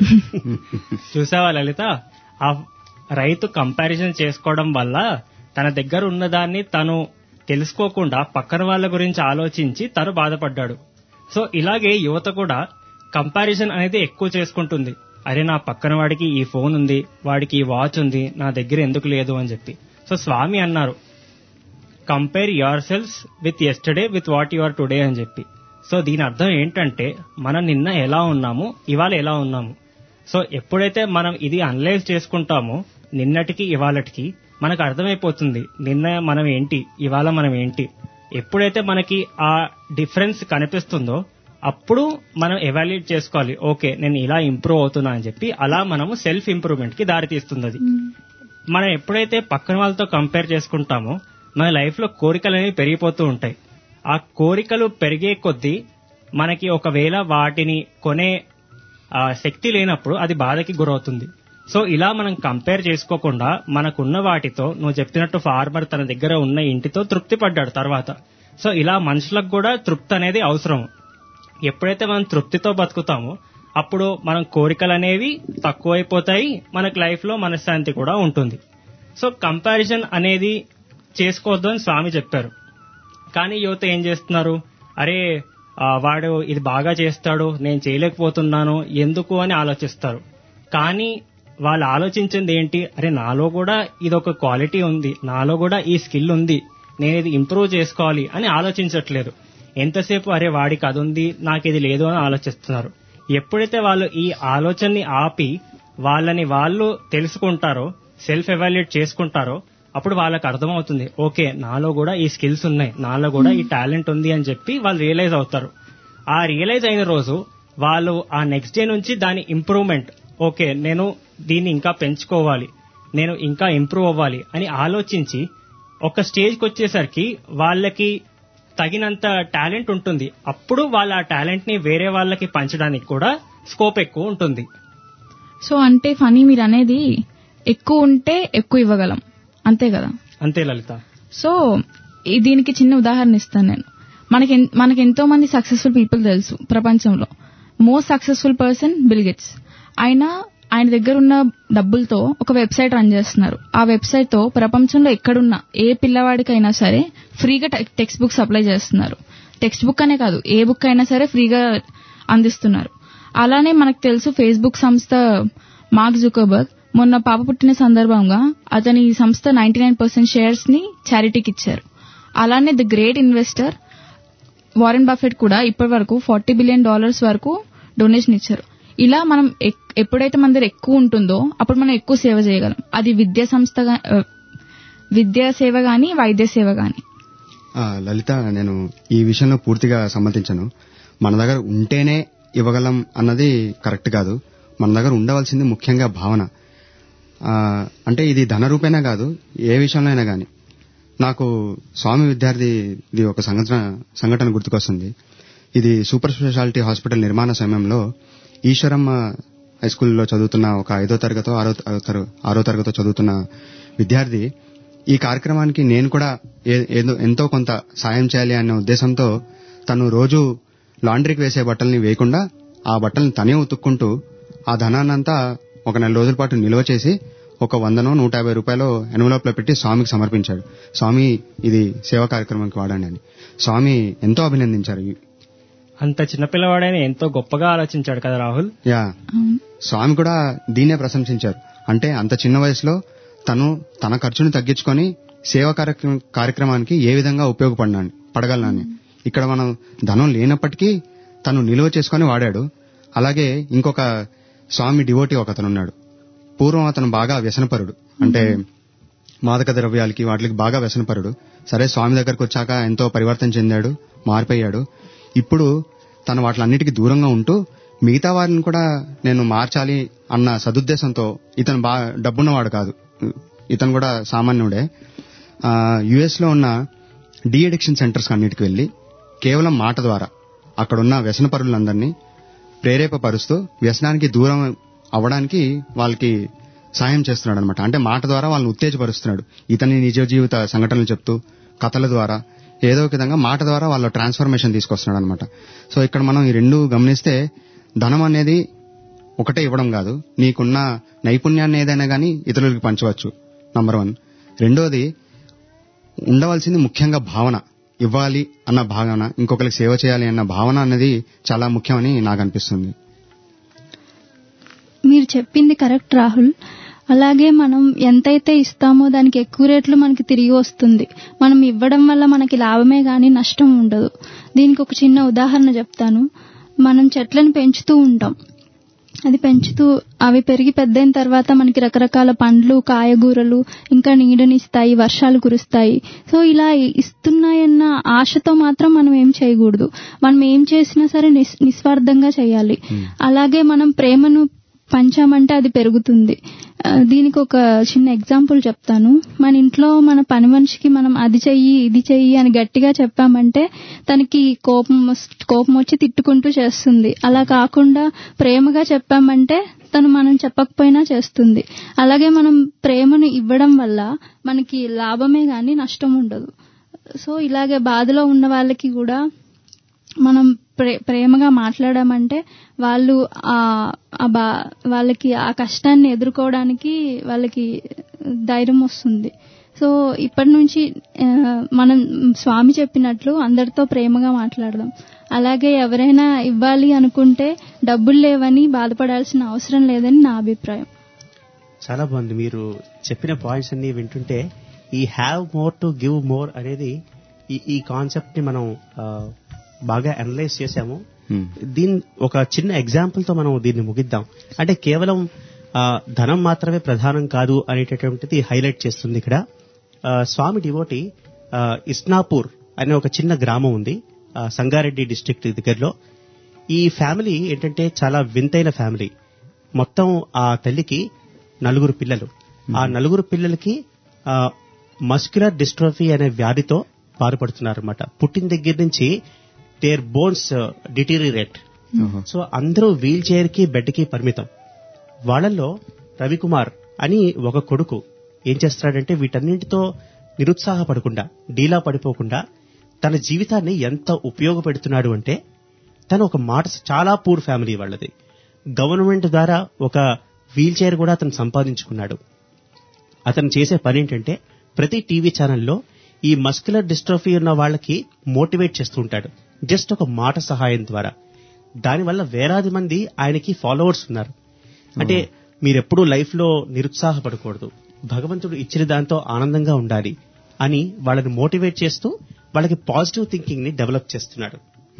చూసావా లలిత, ఆ రైతు కంపారిజన్ చేసుకోవడం వల్ల తన దగ్గర ఉన్నదాన్ని తను తెలుసుకోకుండా పక్కన వాళ్ళ గురించి ఆలోచించి తను బాధపడ్డాడు. సో ఇలాగే యువత కూడా కంపారిజన్ అనేది ఎక్కువ చేసుకుంటుంది. అరే నా పక్కన వాడికి ఈ ఫోన్ ఉంది, వాడికి ఈ వాచ్ ఉంది, నా దగ్గర ఎందుకు లేదు అని చెప్పి. సో స్వామి అన్నారు, compare your selfs with yesterday with what you are today అని చెప్పి. సో దీని అర్థం ఏంటంటే మనం నిన్న ఎలా ఉన్నాము, ఇవాళ ఎలా ఉన్నాము. సో ఎప్పుడైతే మనం ఇది అనలైజ్ చేసుకుంటామో నిన్నటికి ఇవాళటికి మనకు అర్థమైపోతుంది నిన్న మనం ఏంటి, ఇవాళ మనం ఏంటి. ఎప్పుడైతే మనకి ఆ డిఫరెన్స్ కనిపిస్తుందో అప్పుడు మనం ఎవాల్యుయేట్ చేసుకోవాలి, ఓకే నేను ఇలా ఇంప్రూవ్ అవుతున్నా అని చెప్పి. అలా మనము సెల్ఫ్ ఇంప్రూవ్మెంట్ కి దారి తీస్తుంది అది. మనం ఎప్పుడైతే పక్కన వాళ్ళతో కంపేర్ చేసుకుంటామో మన లైఫ్ లో కోరికలు అనేవి పెరిగిపోతూ ఉంటాయి. ఆ కోరికలు పెరిగే కొద్దీ మనకి ఒకవేళ వాటిని కొనే శక్తి లేనప్పుడు అది బాధకి గురవుతుంది. సో ఇలా మనం కంపేర్ చేసుకోకుండా మనకున్న వాటితో, నువ్వు చెప్పినట్టు ఫార్మర్ తన దగ్గర ఉన్న ఇంటితో తృప్తి పడ్డాడు తర్వాత. సో ఇలా మనుషులకు కూడా తృప్తి అనేది అవసరం. ఎప్పుడైతే మనం తృప్తితో బతుకుతామో అప్పుడు మనం కోరికలు అనేవి తక్కువైపోతాయి, మనకు లైఫ్ లో మనశ్శాంతి కూడా ఉంటుంది. సో కంపారిజన్ అనేది చేసుకోవద్దు అని స్వామి చెప్పారు. కానీ యువత ఏం చేస్తున్నారు, అరే వాడు ఇది బాగా చేస్తాడు, నేను చేయలేకపోతున్నాను ఎందుకు అని ఆలోచిస్తారు. కానీ వాళ్ళు ఆలోచించింది ఏంటి, అరే నాలో కూడా ఇదొక క్వాలిటీ ఉంది, నాలో కూడా ఈ స్కిల్ ఉంది, నేను ఇది ఇంప్రూవ్ చేసుకోవాలి అని ఆలోచించట్లేదు. ఎంతసేపు అరే వాడికి అది ఉంది నాకు ఇది లేదు అని ఆలోచిస్తున్నారు. ఎప్పుడైతే వాళ్ళు ఈ ఆలోచనని ఆపి వాళ్ళని వాళ్ళు తెలుసుకుంటారో, సెల్ఫ్ ఎవాల్యుయేట్ చేసుకుంటారో అప్పుడు వాళ్ళకి అర్థమవుతుంది, ఓకే నాలో కూడా ఈ స్కిల్స్ ఉన్నాయి, నాలో కూడా ఈ టాలెంట్ ఉంది అని చెప్పి వాళ్ళు రియలైజ్ అవుతారు. ఆ రియలైజ్ అయిన రోజు వాళ్ళు ఆ నెక్స్ట్ డే నుంచి దాని ఇంప్రూవ్మెంట్, ఓకే నేను దీన్ని ఇంకా పెంచుకోవాలి, నేను ఇంకా ఇంప్రూవ్ అవ్వాలి అని ఆలోచించి ఒక స్టేజ్కి వచ్చేసరికి వాళ్ళకి తగినంత టాలెంట్ ఉంటుంది. అప్పుడు వాళ్ళ ఆ టాలెంట్ ని వేరే వాళ్ళకి పంచడానికి కూడా స్కోప్ ఎక్కువ ఉంటుంది. సో అంటే ఫనీ మీరు అనేది ఎక్కువ ఉంటే ఎక్కువ ఇవ్వగలం, అంతే కదా? అంతే లలిత. సో దీనికి చిన్న ఉదాహరణ ఇస్తాను నేను. మనకి ఎంతో మంది సక్సెస్ఫుల్ పీపుల్ తెలుసు ప్రపంచంలో. Most successful person Bill Gates. ఆయన దగ్గర ఉన్న డబ్బులతో ఒక వెబ్సైట్ రన్ చేస్తున్నారు. ఆ వెబ్సైట్ తో ప్రపంచంలో ఎక్కడున్నా ఏ పిల్లవాడికైనా సరే ఫ్రీగా టెక్స్ట్ బుక్ సప్లై చేస్తున్నారు. టెక్స్ట్ బుక్ అనే కాదు, ఏ బుక్ అయినా సరే ఫ్రీగా అందిస్తున్నారు. అలానే మనకు తెలుసు ఫేస్బుక్ సంస్థ మార్క్ జుకర్బర్గ్ మొన్న పాప పుట్టిన సందర్భంగా అతని సంస్థ 99% షేర్స్ ని చారిటీకి ఇచ్చారు. అలానే the great investor Warren Buffett కూడా ఇప్పటి వరకు $40 బిలియన్ వరకు డొనేషన్ ఇచ్చారు. ఇలా మనం ఎప్పుడైతే మన దగ్గర ఎక్కువ ఉంటుందో అప్పుడు మనం ఎక్కువ సేవ చేయగలం. అది విద్యా సేవ గాని వైద్య సేవ గాని. లలిత, నేను ఈ విషయంలో పూర్తిగా సమ్మతించను. మన దగ్గర ఉంటేనే ఇవ్వగలం అన్నది కరెక్ట్ కాదు. మన దగ్గర ఉండవలసింది ముఖ్యంగా భావన. అంటే ఇది ధన రూపేనా కాదు, ఏ విషయంలో అయినా కానీ. నాకు స్వామి విద్యార్థిది ఒక సంఘటన గుర్తుకొస్తుంది. ఇది సూపర్ స్పెషాలిటీ హాస్పిటల్ నిర్మాణ సమయంలో ఈశ్వరమ్మ హై స్కూల్లో చదువుతున్న ఒక 5వ తరగతో 6వ తరగతో చదువుతున్న విద్యార్థి ఈ కార్యక్రమానికి నేను కూడా ఎంతో కొంత సాయం చేయాలి అనే ఉద్దేశంతో తను రోజు లాండ్రీకి వేసే బట్టల్ని వేయకుండా ఆ బట్టల్ని తనే ఉతుక్కుంటూ ఆ ధనాన్నంతా ఒక 4 రోజుల పాటు నిల్వ చేసి ఒక 100-150 రూపాయలు ఎన్వలప్ లో పెట్టి స్వామికి సమర్పించాడు. స్వామి, ఇది సేవా కార్యక్రమానికి వాడండి అని. స్వామి ఎంతో అభినందించారు. అంత చిన్నపిల్లవాడైన ఎంతో గొప్పగా ఆలోచించాడు కదా రాహుల్. యా, స్వామి కూడా దీన్నే ప్రశంసించారు. అంటే అంత చిన్న వయసులో తను తన ఖర్చును తగ్గించుకొని సేవా కార్యక్రమానికి ఏ విధంగా ఉపయోగపడగలనని. ఇక్కడ మనం ధనం లేనప్పటికీ తను నిల్వ చేసుకుని వాడాడు. అలాగే ఇంకొక స్వామి డివోటీ ఒకతనున్నాడు. పూర్వం అతను బాగా వ్యసనపరుడు, అంటే మాదక ద్రవ్యాలకి వాటికి బాగా వ్యసనపరుడు. సరే, స్వామి దగ్గరకు వచ్చాక ఎంతో పరివర్తన చెందాడు, మారిపోయాడు. ఇప్పుడు తను వాటిలన్నిటికీ దూరంగా ఉంటూ మిగతా వారిని కూడా నేను మార్చాలి అన్న సదుద్దేశంతో, ఇతను డబ్బున్నవాడు కాదు, ఇతను కూడా సామాన్యుడే, యుఎస్ లో ఉన్న డీ అడిక్షన్ సెంటర్స్ అన్నిటికి వెళ్లి కేవలం మాట ద్వారా అక్కడున్న వ్యసనపరులందరినీ ప్రేరేపపరుస్తూ వ్యసనానికి దూరం అవ్వడానికి వాళ్ళకి సాయం చేస్తున్నాడు అనమాట. అంటే మాట ద్వారా వాళ్ళని ఉత్తేజపరుస్తున్నాడు. ఇతని నిజ జీవిత సంఘటనలు చెప్తూ కథల ద్వారా ఏదో ఒక విధంగా మాట ద్వారా వాళ్ళ ట్రాన్స్ఫర్మేషన్ తీసుకొస్తున్నాడు అనమాట. సో ఇక్కడ మనం ఈ రెండు గమనిస్తే ధనం అనేది ఒకటే ఇవ్వడం కాదు, నీకున్న నైపుణ్యాన్ని ఏదైనా కానీ ఇతరులకి పంచవచ్చు, నంబర్ 1. రెండోది, ఉండవలసింది ముఖ్యంగా భావన. ఇవ్వాలి అన్న భావన, ఇంకొకరికి సేవ చేయాలి అన్న భావన అనేది చాలా ముఖ్యమని నాకు అనిపిస్తుంది. మీరు చెప్పింది కరెక్ట్ రాహుల్. అలాగే మనం ఎంతైతే ఇస్తామో దానికి ఎక్కువ రేట్లు మనకి తిరిగి వస్తుంది. మనం ఇవ్వడం వల్ల మనకి లాభమే గానీ నష్టం ఉండదు. దీనికి ఒక చిన్న ఉదాహరణ చెప్తాను. మనం చెట్లను పెంచుతూ ఉంటాం. అది పెంచుతూ అవి పెరిగి పెద్దయిన తర్వాత మనకి రకరకాల పండ్లు, కాయగూరలు, ఇంకా నీడనిస్తాయి, వర్షాలు కురుస్తాయి. సో ఇలా ఇస్తున్నాయన్న ఆశతో మాత్రం మనం ఏం చేయకూడదు. మనం ఏం చేసినా సరే నిస్వార్థంగా చేయాలి. అలాగే మనం ప్రేమను పంచామంటే అది పెరుగుతుంది. దీనికి ఒక చిన్న ఎగ్జాంపుల్ చెప్తాను. మన ఇంట్లో మన పని మనిషికి మనం అది చెయ్యి ఇది చెయ్యి అని గట్టిగా చెప్పామంటే తనకి కోపం వచ్చి తిట్టుకుంటూ చేస్తుంది. అలా కాకుండా ప్రేమగా చెప్పామంటే తను మనం చెప్పకపోయినా చేస్తుంది. అలాగే మనం ప్రేమను ఇవ్వడం వల్ల మనకి లాభమే గానీ నష్టం ఉండదు. సో ఇలాగే బాధలో ఉన్న వాళ్ళకి కూడా మనం ప్రేమగా మాట్లాడామంటే వాళ్ళు వాళ్ళకి ఆ కష్టాన్ని ఎదుర్కోవడానికి వాళ్ళకి ధైర్యం వస్తుంది. సో ఇప్పటి నుంచి మనం స్వామి చెప్పినట్లు అందరితో ప్రేమగా మాట్లాడదాం. అలాగే ఎవరైనా ఇవ్వాలి అనుకుంటే డబ్బులు లేవని బాధపడాల్సిన అవసరం లేదని నా అభిప్రాయం. చాలా బాగుంది. మీరు చెప్పిన పాయింట్స్ అన్ని వింటుంటే ఈ have more to give more అనేది ఈ కాన్సెప్ట్ ని మనం బాగా అనలైజ్ చేశాము. దీని ఒక చిన్న ఎగ్జాంపుల్ తో మనం దీన్ని ముగిద్దాం. అంటే కేవలం ధనం మాత్రమే ప్రధానం కాదు అనేటటువంటిది హైలైట్ చేస్తుంది ఇక్కడ. స్వామి డివోటి ఇస్నాపూర్ అనే ఒక చిన్న గ్రామం ఉంది, సంగారెడ్డి డిస్ట్రిక్ట్ దగ్గరలో. ఈ ఫ్యామిలీ ఏంటంటే చాలా వింతైన ఫ్యామిలీ. మొత్తం ఆ తల్లికి 4 పిల్లలు. ఆ 4 పిల్లలకి మస్క్యులర్ డిస్ట్రోఫీ అనే వ్యాధితో బాధపడుతున్నారన్నమాట. పుట్టిన దగ్గర నుంచి దేర్ బోన్స్ డిటీరియరేట్. సో అందరూ వీల్ చైర్ కి బెడ్ కి పరిమితం. వాళ్ళల్లో రవికుమార్ అని ఒక కొడుకు ఏం చేస్తాడంటే వీటన్నింటితో నిరుత్సాహపడకుండా, డీలా పడిపోకుండా తన జీవితాన్ని ఎంత ఉపయోగపెడుతున్నాడు అంటే, తను ఒక మాట, చాలా పూర్ ఫ్యామిలీ వాళ్ళది, గవర్నమెంట్ ద్వారా ఒక వీల్ చైర్ కూడా అతను సంపాదించుకున్నాడు. అతను చేసే పని ఏంటంటే ప్రతి టీవీ ఛానల్లో ఈ మస్కులర్ డిస్ట్రోఫీ ఉన్న వాళ్ళకి మోటివేట్ చేస్తూ ఉంటాడు, జస్ట్ ఒక మాట సహాయం ద్వారా. దానివల్ల వేలాది మంది ఆయనకి ఫాలోవర్స్ ఉన్నారు. అంటే మీరెప్పుడూ లైఫ్ లో నిరుత్సాహపడకూడదు, భగవంతుడు ఇచ్చిన దాంతో ఆనందంగా ఉండాలి అని వాళ్ళని మోటివేట్ చేస్తూ వాళ్ళకి పాజిటివ్ థింకింగ్ ని డెవలప్ చేస్తున్నాడు.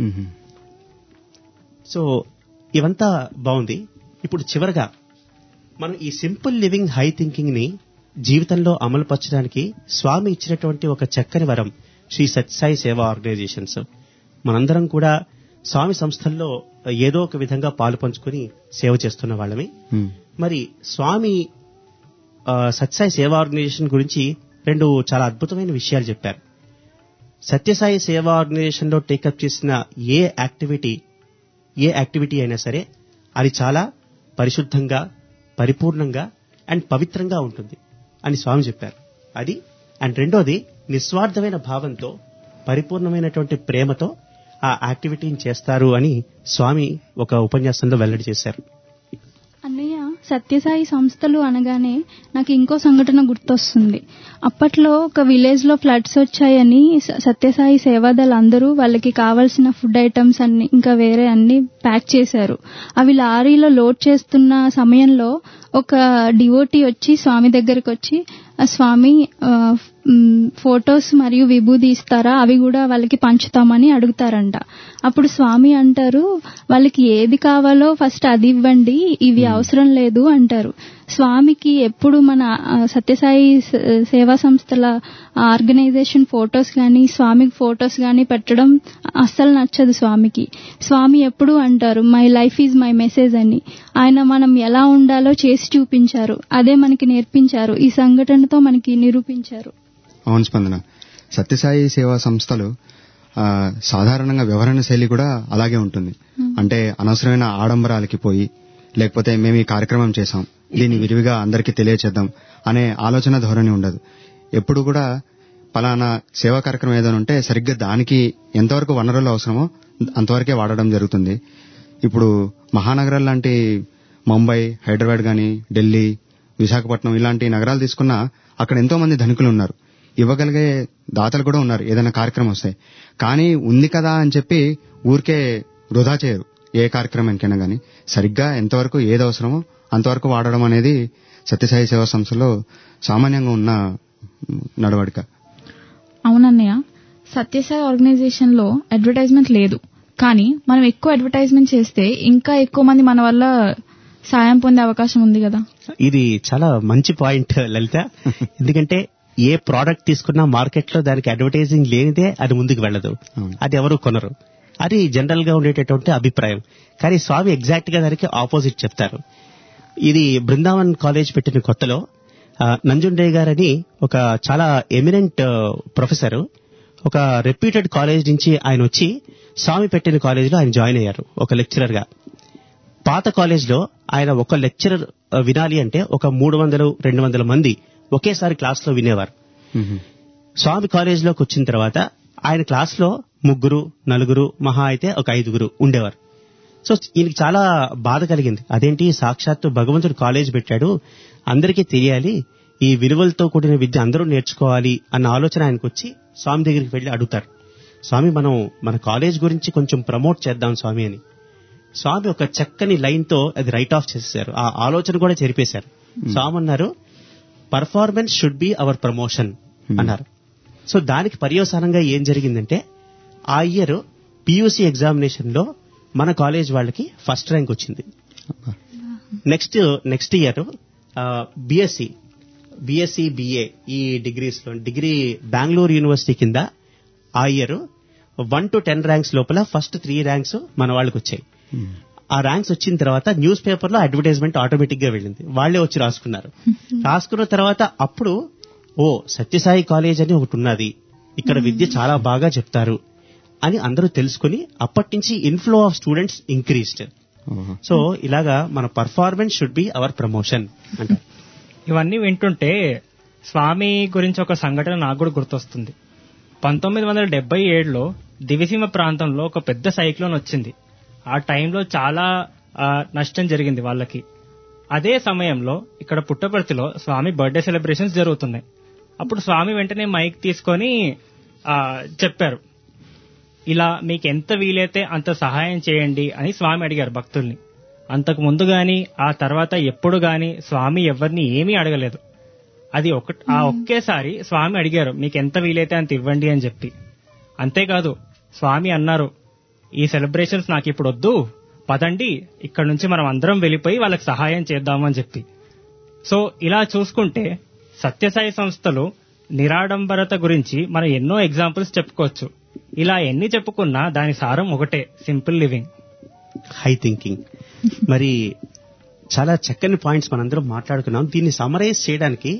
సో ఇవంతా బాగుంది. ఇప్పుడు చివరగా మనం ఈ సింపుల్ లివింగ్ హై థింకింగ్ ని జీవితంలో అమలుపరచడానికి స్వామి ఇచ్చినటువంటి ఒక చక్కని వరం శ్రీ సత్యసాయి సేవా ఆర్గనైజేషన్స్. మనందరం కూడా స్వామి సంస్థల్లో ఏదో ఒక విధంగా పాలు పంచుకుని సేవ చేస్తున్న వాళ్ళమే. మరి స్వామి సత్యసాయి సేవా ఆర్గనైజేషన్ గురించి 2 చాలా అద్భుతమైన విషయాలు చెప్పారు. సత్యసాయి సేవా ఆర్గనైజేషన్ లో టేకప్ చేసిన ఏ యాక్టివిటీ అయినా సరే అది చాలా పరిశుద్ధంగా, పరిపూర్ణంగా అండ్ పవిత్రంగా ఉంటుంది అని స్వామి చెప్పారు. అది అండ్ రెండోది నిస్వార్థమైన భావంతో, పరిపూర్ణమైనటువంటి ప్రేమతో ఆ యాక్టివిటీని చేస్తారు అని స్వామి ఒక ఉపన్యాసంలో వెల్లడి చేశారు. అన్నయ్య, సత్యసాయి సంస్థలు అనగానే నాకు ఇంకో సంఘటన గుర్తొస్తుంది. అప్పట్లో ఒక విలేజ్ లో ఫ్లడ్స్ వచ్చాయని సత్యసాయి సేవాదళ అందరూ వాళ్ళకి కావాల్సిన ఫుడ్ ఐటమ్స్ అన్ని, ఇంకా వేరే అన్ని ప్యాక్ చేశారు. అవి లారీలో లోడ్ చేస్తున్న సమయంలో ఒక డివోటీ వచ్చి స్వామి దగ్గరికి వచ్చి, స్వామి ఫొటోస్ మరియు విభూది ఇస్తారా, అవి కూడా వాళ్ళకి పంచుతామని అడుగుతారంట. అప్పుడు స్వామి అంటారు, వాళ్ళకి ఏది కావాలో ఫస్ట్ అది ఇవ్వండి, ఇవి అవసరం లేదు అంటారు. స్వామికి ఎప్పుడు మన సత్యసాయి సేవా సంస్థల ఆర్గనైజేషన్ ఫొటోస్ గాని, స్వామికి ఫొటోస్ గాని పెట్టడం అస్సలు నచ్చదు స్వామికి. స్వామి ఎప్పుడు అంటారు, my life is my message అని. ఆయన మనం ఎలా ఉండాలో చేసి చూపించారు, అదే మనకి నేర్పించారు, ఈ సంఘటనతో మనకి నిరూపించారు. అవును స్పందన, సత్యసాయి సేవా సంస్థలు సాధారణంగా వ్యవహరణ శైలి కూడా అలాగే ఉంటుంది. అంటే అనవసరమైన ఆడంబరాలకి పోయి, లేకపోతే మేము ఈ కార్యక్రమం చేశాం, దీన్ని విరివిగా అందరికీ తెలియచేద్దాం అనే ఆలోచన ధోరణి ఉండదు. ఎప్పుడు కూడా పలానా సేవా కార్యక్రమం ఏదైనా ఉంటే సరిగ్గా దానికి ఎంతవరకు వనరులు అవసరమో అంతవరకే వాడడం జరుగుతుంది. ఇప్పుడు మహానగరాలు లాంటి ముంబై, హైదరాబాద్ గాని, ఢిల్లీ, విశాఖపట్నం ఇలాంటి నగరాలు తీసుకున్నా అక్కడ ఎంతో మంది ధనికులు ఉన్నారు, ఇవ్వగలిగే దాతలు కూడా ఉన్నారు ఏదైనా కార్యక్రమం వస్తే. కానీ ఉంది కదా అని చెప్పి ఊరికే వృధా చేయరు ఏ కార్యక్రమానికైనా గానీ. సరిగ్గా ఎంతవరకు ఏది అవసరమో అంతవరకు వాడడం అనేది సత్యసాయి సేవా సంస్థలో సామాన్యంగా ఉన్న నడవడిక. అవునన్నయ్య, సత్యసాయి ఆర్గనైజేషన్ లో అడ్వర్టైజ్మెంట్ లేదు, కానీ మనం ఎక్కువ అడ్వర్టైజ్మెంట్ చేస్తే ఇంకా ఎక్కువ మంది మన వల్ల సాయం పొందే అవకాశం ఉంది కదా. ఇది చాలా మంచి పాయింట్ లలిత. ఎందుకంటే ఏ ప్రోడక్ట్ తీసుకున్నా మార్కెట్ లో దానికి అడ్వర్టైజింగ్ లేనిదే అది ముందుకు వెళ్ళదు, అది ఎవరు కొనరు. అది జనరల్ గా ఉండేటటువంటి అభిప్రాయం. కానీ స్వామి ఎగ్జాక్ట్ గా దానికి ఆపోజిట్ చెప్తారు. ఇది బృందావన్ కాలేజ్ పెట్టిన కొత్తలో నంజుండే గారని ఒక చాలా ఎమినెంట్ ప్రొఫెసర్, ఒక రెప్యూటెడ్ కాలేజ్ నుంచి ఆయన వచ్చి స్వామి పెట్టిన కాలేజ్ లో ఆయన జాయిన్ అయ్యారు ఒక లెక్చరర్ గా. పాత కాలేజ్ లో ఆయన ఒక లెక్చరర్ వినాలి అంటే ఒక 300-200 మంది ఒకేసారి క్లాస్ లో వినేవారు. స్వామి కాలేజ్ లోకి వచ్చిన తర్వాత ఆయన క్లాస్ లో 3-4 మహా అయితే ఒక 5 ఉండేవారు. సో ఈయనకి చాలా బాధ కలిగింది. అదేంటి, సాక్షాత్తు భగవంతుడు కాలేజ్ పెట్టాడు, అందరికీ తెలియాలి, ఈ విలువలతో కూడిన విద్య అందరూ నేర్చుకోవాలి అన్న ఆలోచన ఆయనకు వచ్చి స్వామి దగ్గరికి వెళ్లి అడుగుతారు, స్వామి మనం మన కాలేజ్ గురించి కొంచెం ప్రమోట్ చేద్దాం స్వామి అని. స్వామి ఒక చక్కని లైన్ తో అది రైట్ ఆఫ్ చేసేశారు, ఆ ఆలోచన కూడా చెరిపేశారు. స్వామి అన్నారు, performance should be our promotion అన్నారు. సో దానికి పర్యవసానంగా ఏం జరిగిందంటే ఆ ఇయర్ పియూసీ ఎగ్జామినేషన్ లో మన కాలేజ్ వాళ్ళకి ఫస్ట్ ర్యాంక్ వచ్చింది. నెక్స్ట్ ఇయర్ బిఎస్సి బిఏ ఈ డిగ్రీస్ లో డిగ్రీ బెంగళూరు యూనివర్సిటీ కింద ఆ ఇయర్ 1 to 10 ర్యాంక్స్ లోపల ఫస్ట్ 3 ర్యాంక్స్ మన వాళ్ళకి వచ్చాయి. ఆ ర్యాంక్స్ వచ్చిన తర్వాత న్యూస్ పేపర్ లో అడ్వర్టైజ్మెంట్ ఆటోమేటిక్ గా వెళ్ళింది, వాళ్లే వచ్చి రాసుకున్నారు. రాసుకున్న తర్వాత అప్పుడు సత్యసాయి కాలేజ్ అని ఒకటి ఉన్నది, ఇక్కడ విద్య చాలా బాగా చెప్తారు అని అందరూ తెలుసుకుని అప్పటి నుంచి inflow of students increased. So ఇలాగా మన performance should be our promotion అంటే. ఇవన్నీ వింటుంటే స్వామి గురించి ఒక సంఘటన నాకు కూడా గుర్తొస్తుంది. 1977లో దివిసీమ ప్రాంతంలో ఒక పెద్ద సైక్లోన్ వచ్చింది. ఆ టైంలో చాలా నష్టం జరిగింది వాళ్ళకి. అదే సమయంలో ఇక్కడ పుట్టపర్తిలో స్వామి బర్త్డే సెలబ్రేషన్స్ జరుగుతున్నాయి. అప్పుడు స్వామి వెంటనే మైక్ తీసుకొని చెప్పారు, ఇలా మీకు ఎంత వీలైతే అంత సహాయం చేయండి అని స్వామి అడిగారు భక్తుల్ని. అంతకు ముందు గాని ఆ తర్వాత ఎప్పుడు గాని స్వామి ఎవరిని ఏమీ అడగలేదు. అది ఒకేసారి స్వామి అడిగారు, మీకు ఎంత వీలైతే అంత ఇవ్వండి అని చెప్పి. అంతేకాదు స్వామి అన్నారు, ఈ సెలబ్రేషన్స్ నాకు ఇప్పుడు వద్దు, పదండి ఇక్కడ నుంచి మనం అందరం వెళ్ళిపోయి వాళ్ళకి సహాయం చేద్దాము అని చెప్పి. సో ఇలా చూసుకుంటే సత్యసాయి సంస్థలు నిరాడంబరత గురించి మనం ఎన్నో ఎగ్జాంపుల్స్ చెప్పుకోవచ్చు. ఇలా ఎన్ని చెప్పుకున్నా దాని సారం ఒకటే, సింపుల్ లివింగ్, హై థింకింగ్. మరి చాలా చక్కని పాయింట్స్ మనందరం మాట్లాడుకున్నాం. దీన్ని సమరైజ్ చేయడానికి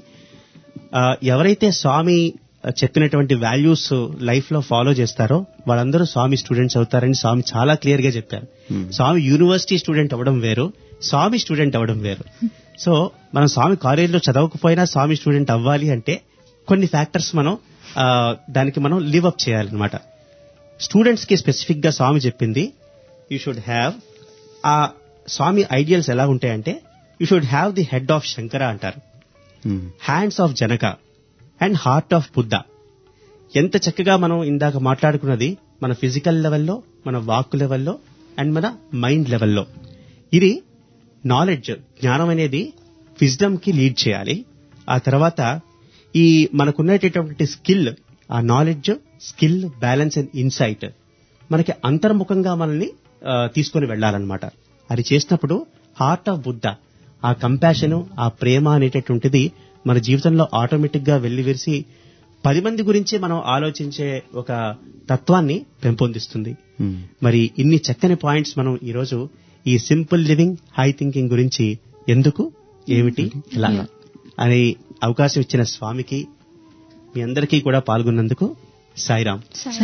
ఎవరైతే స్వామి చెప్పినటువంటి వాల్యూస్ లైఫ్ లో ఫాలో చేస్తారో వాళ్ళందరూ స్వామి స్టూడెంట్స్ అవుతారని స్వామి చాలా క్లియర్ గా చెప్పారు. స్వామి యూనివర్సిటీ స్టూడెంట్ అవ్వడం వేరు, స్వామి స్టూడెంట్ అవ్వడం వేరు. సో మనం స్వామి కాలేజీలో చదవకపోయినా స్వామి స్టూడెంట్ అవ్వాలి అంటే కొన్ని ఫ్యాక్టర్స్ మనం దానికి మనం లివ్ అప్ చేయాలన్నమాట. స్టూడెంట్స్ కి స్పెసిఫిక్ గా స్వామి చెప్పింది, యూ షుడ్ హ్యావ్ ఆ స్వామి ఐడియల్స్ ఎలా ఉంటాయంటే, you should have the head of Shankara అంటారు, hands of Janaka and heart of Buddha. ఎంత చక్కగా మనం ఇందాక మాట్లాడుకున్నది మన ఫిజికల్ లెవెల్లో, మన వాక్ లెవెల్లో అండ్ మన మైండ్ లెవెల్లో. ఇది నాలెడ్జ్, జ్ఞానం అనేది విజ్డమ్ కి లీడ్ చేయాలి. ఆ తర్వాత ఈ మనకున్నటువంటి స్కిల్, ఆ knowledge, skill, balance and insight మనకి అంతర్ముఖంగా మనల్ని తీసుకొని వెళ్లాలన్నమాట. అది చేసినప్పుడు హార్ట్ ఆఫ్ బుద్ధ, ఆ కంపాషన్, ఆ ప్రేమ అనేటటువంటిది మన జీవితంలో ఆటోమేటిక్ గా వెళ్లి విరిసి 10 మంది గురించి మనం ఆలోచించే ఒక తత్వాన్ని పెంపొందిస్తుంది. మరి ఇన్ని చక్కని పాయింట్స్ మనం ఈరోజు ఈ సింపుల్ లివింగ్, హై థింకింగ్ గురించి ఎందుకు, ఏమిటి, ఎలా అనే అవకాశం ఇచ్చిన స్వామికి, మీ అందరికీ కూడా పాల్గొన్నందుకు సాయిరాం.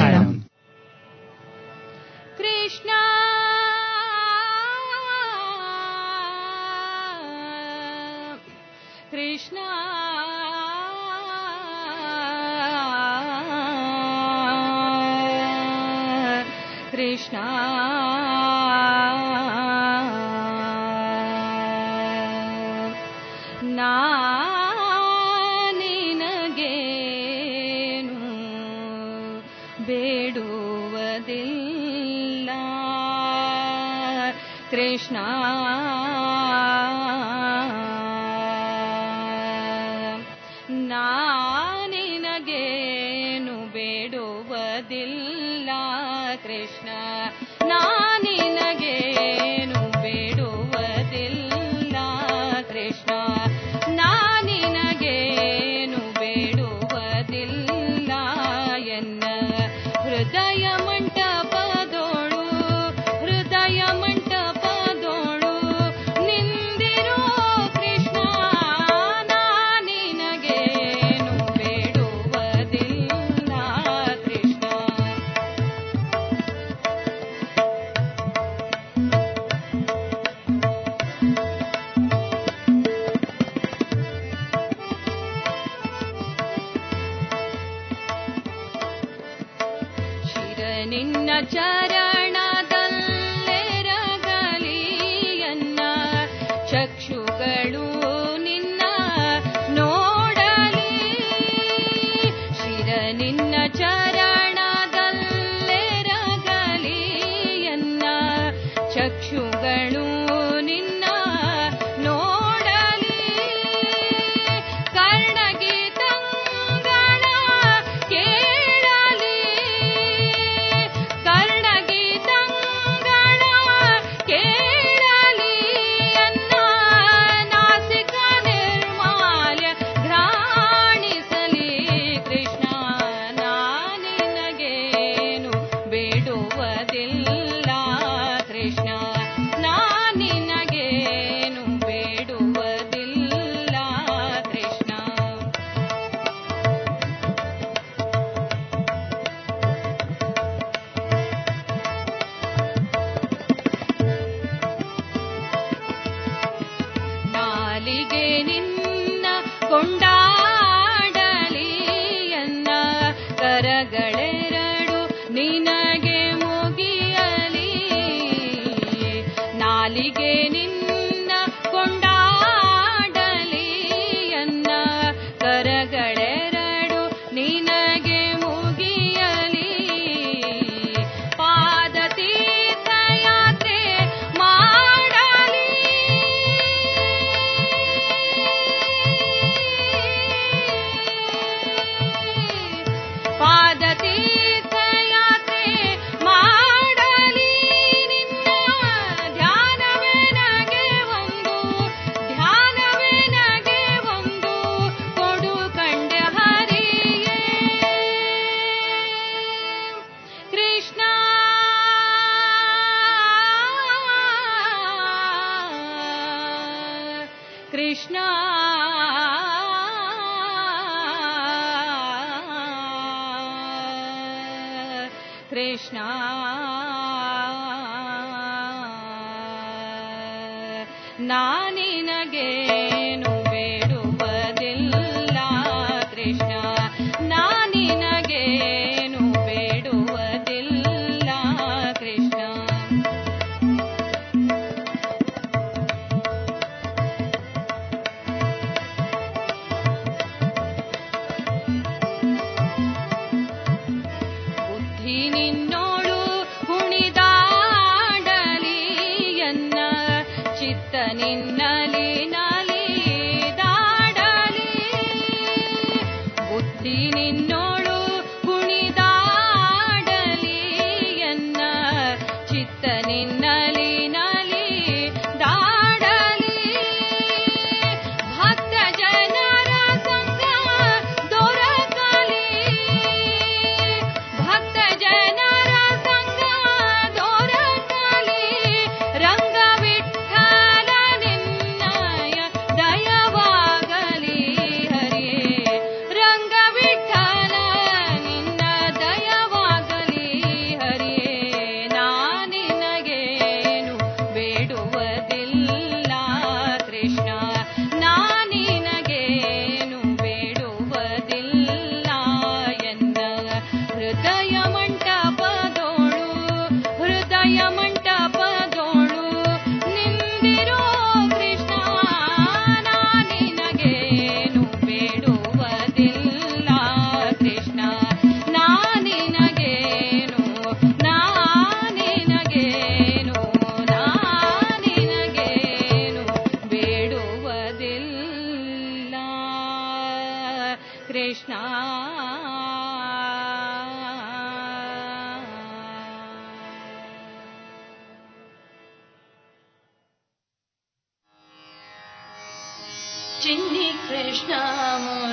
కృష్ణ కృష్ణ కృష్ణ నా ನಿನಗೇನು ಬೇಡುವುದಿಲ್ಲ ಕೃಷ್ಣ ನಾ ನಿನಗೇನು ಬೇಡುವುದಿಲ್ಲ ಕೃಷ್ಣ ನಾ ನಿನಗೇನು ಬೇಡುವುದಿಲ್ಲ ಕೃಷ್ಣ ನಾ ನಿನಗೇನು ಬೇಡುವುದಿಲ್ಲ ಎನ್ನ ಹೃದಯ ಮಂಟಪದೋಳು ಹೃದಯ ಮಂಟಪದೋಳು ನಿಂದಿರೋ ಕೃಷ್ಣ ನಾ ನಿನಗೇನು ಬೇಡುವುದಿಲ್ಲ ಕೃಷ್ಣ. ಶಿರ ನಿನ್ನ ಚರಣದಲ್ಲೆರಗಲಿ ಎನ್ನ ಚಕ್ಷುಗಳು ನಿನ್ನ ನೋಡಲಿ. ಶಿರ ನಿನ್ನ ಚರಣದಲ್ಲೆರಗಲಿ ಎನ್ನ ಚಕ್ಷುಗಳು ನಿನ್ನ ನೋಡಲಿ. ಕರ್ಣಗೀತಂಗಳ ಕೇಳಲಿ ಕರ್ಣಗೀತಂಗಳ ಕೃಷ್ಣ ನಾನಿನಗೇನು ಬೇಡುವುದಿಲ್ಲ ಕೃಷ್ಣ ನಾನಿನಗೇನು ಬೇಡುವುದಿಲ್ಲ ಕೃಷ್ಣ ಬುದ್ಧಿ ನಿನ್ನೋಳು ಕುಣಿದಾಡಲಿ ಎನ್ನ ಚಿತ್ತ ನಿನ್ನಲಿ ನಲಿದಾಡಲಿ ಬುದ್ಧಿ ನಿನ್ನೋಳು ಕುಣಿದಾಡಲಿ ಎನ್ನ ಚಿತ್ತ ನಿನ್ನಲಿ ನಲಿದಾಡಲಿ ಭಕ್ತ ಜನರ ಸಂಗ ದೊರಕಲಿ ಭಕ್ತ ಜನರ ಸಂಗ ದೊರಕಲಿ ರಂಗ ವಿಠಲ ನಿನ್ನಯ ದಯವಾಗಲಿ ಹರಿಯೇ ರಂಗ ವಿಠಲ ನಿನ್ನ ದಯವಾಗಲಿ ಹರಿಯೇ ನಾನಿನಗೇನು ಬೇಡುವುದಿಲ್ಲ ಕೃಷ್ಣ ನಾನಿನಗೇನು ಬೇಡುವುದಿಲ್ಲ ಎನ್ನ ಹೃದಯ ಮಂಟಪದೋಳು ನಿಂದಿರೋ ಕೃಷ್ಣ ನಾನಿನಗೇನು ಬೇಡುವುದಿಲ್ಲ ಕೃಷ್ಣ ನಾನಿನಗೇನು ಬೇಡುವುದಿಲ್ಲ ಕೃಷ್ಣ ಚಿನ್ನಿ ಕೃಷ್ಣ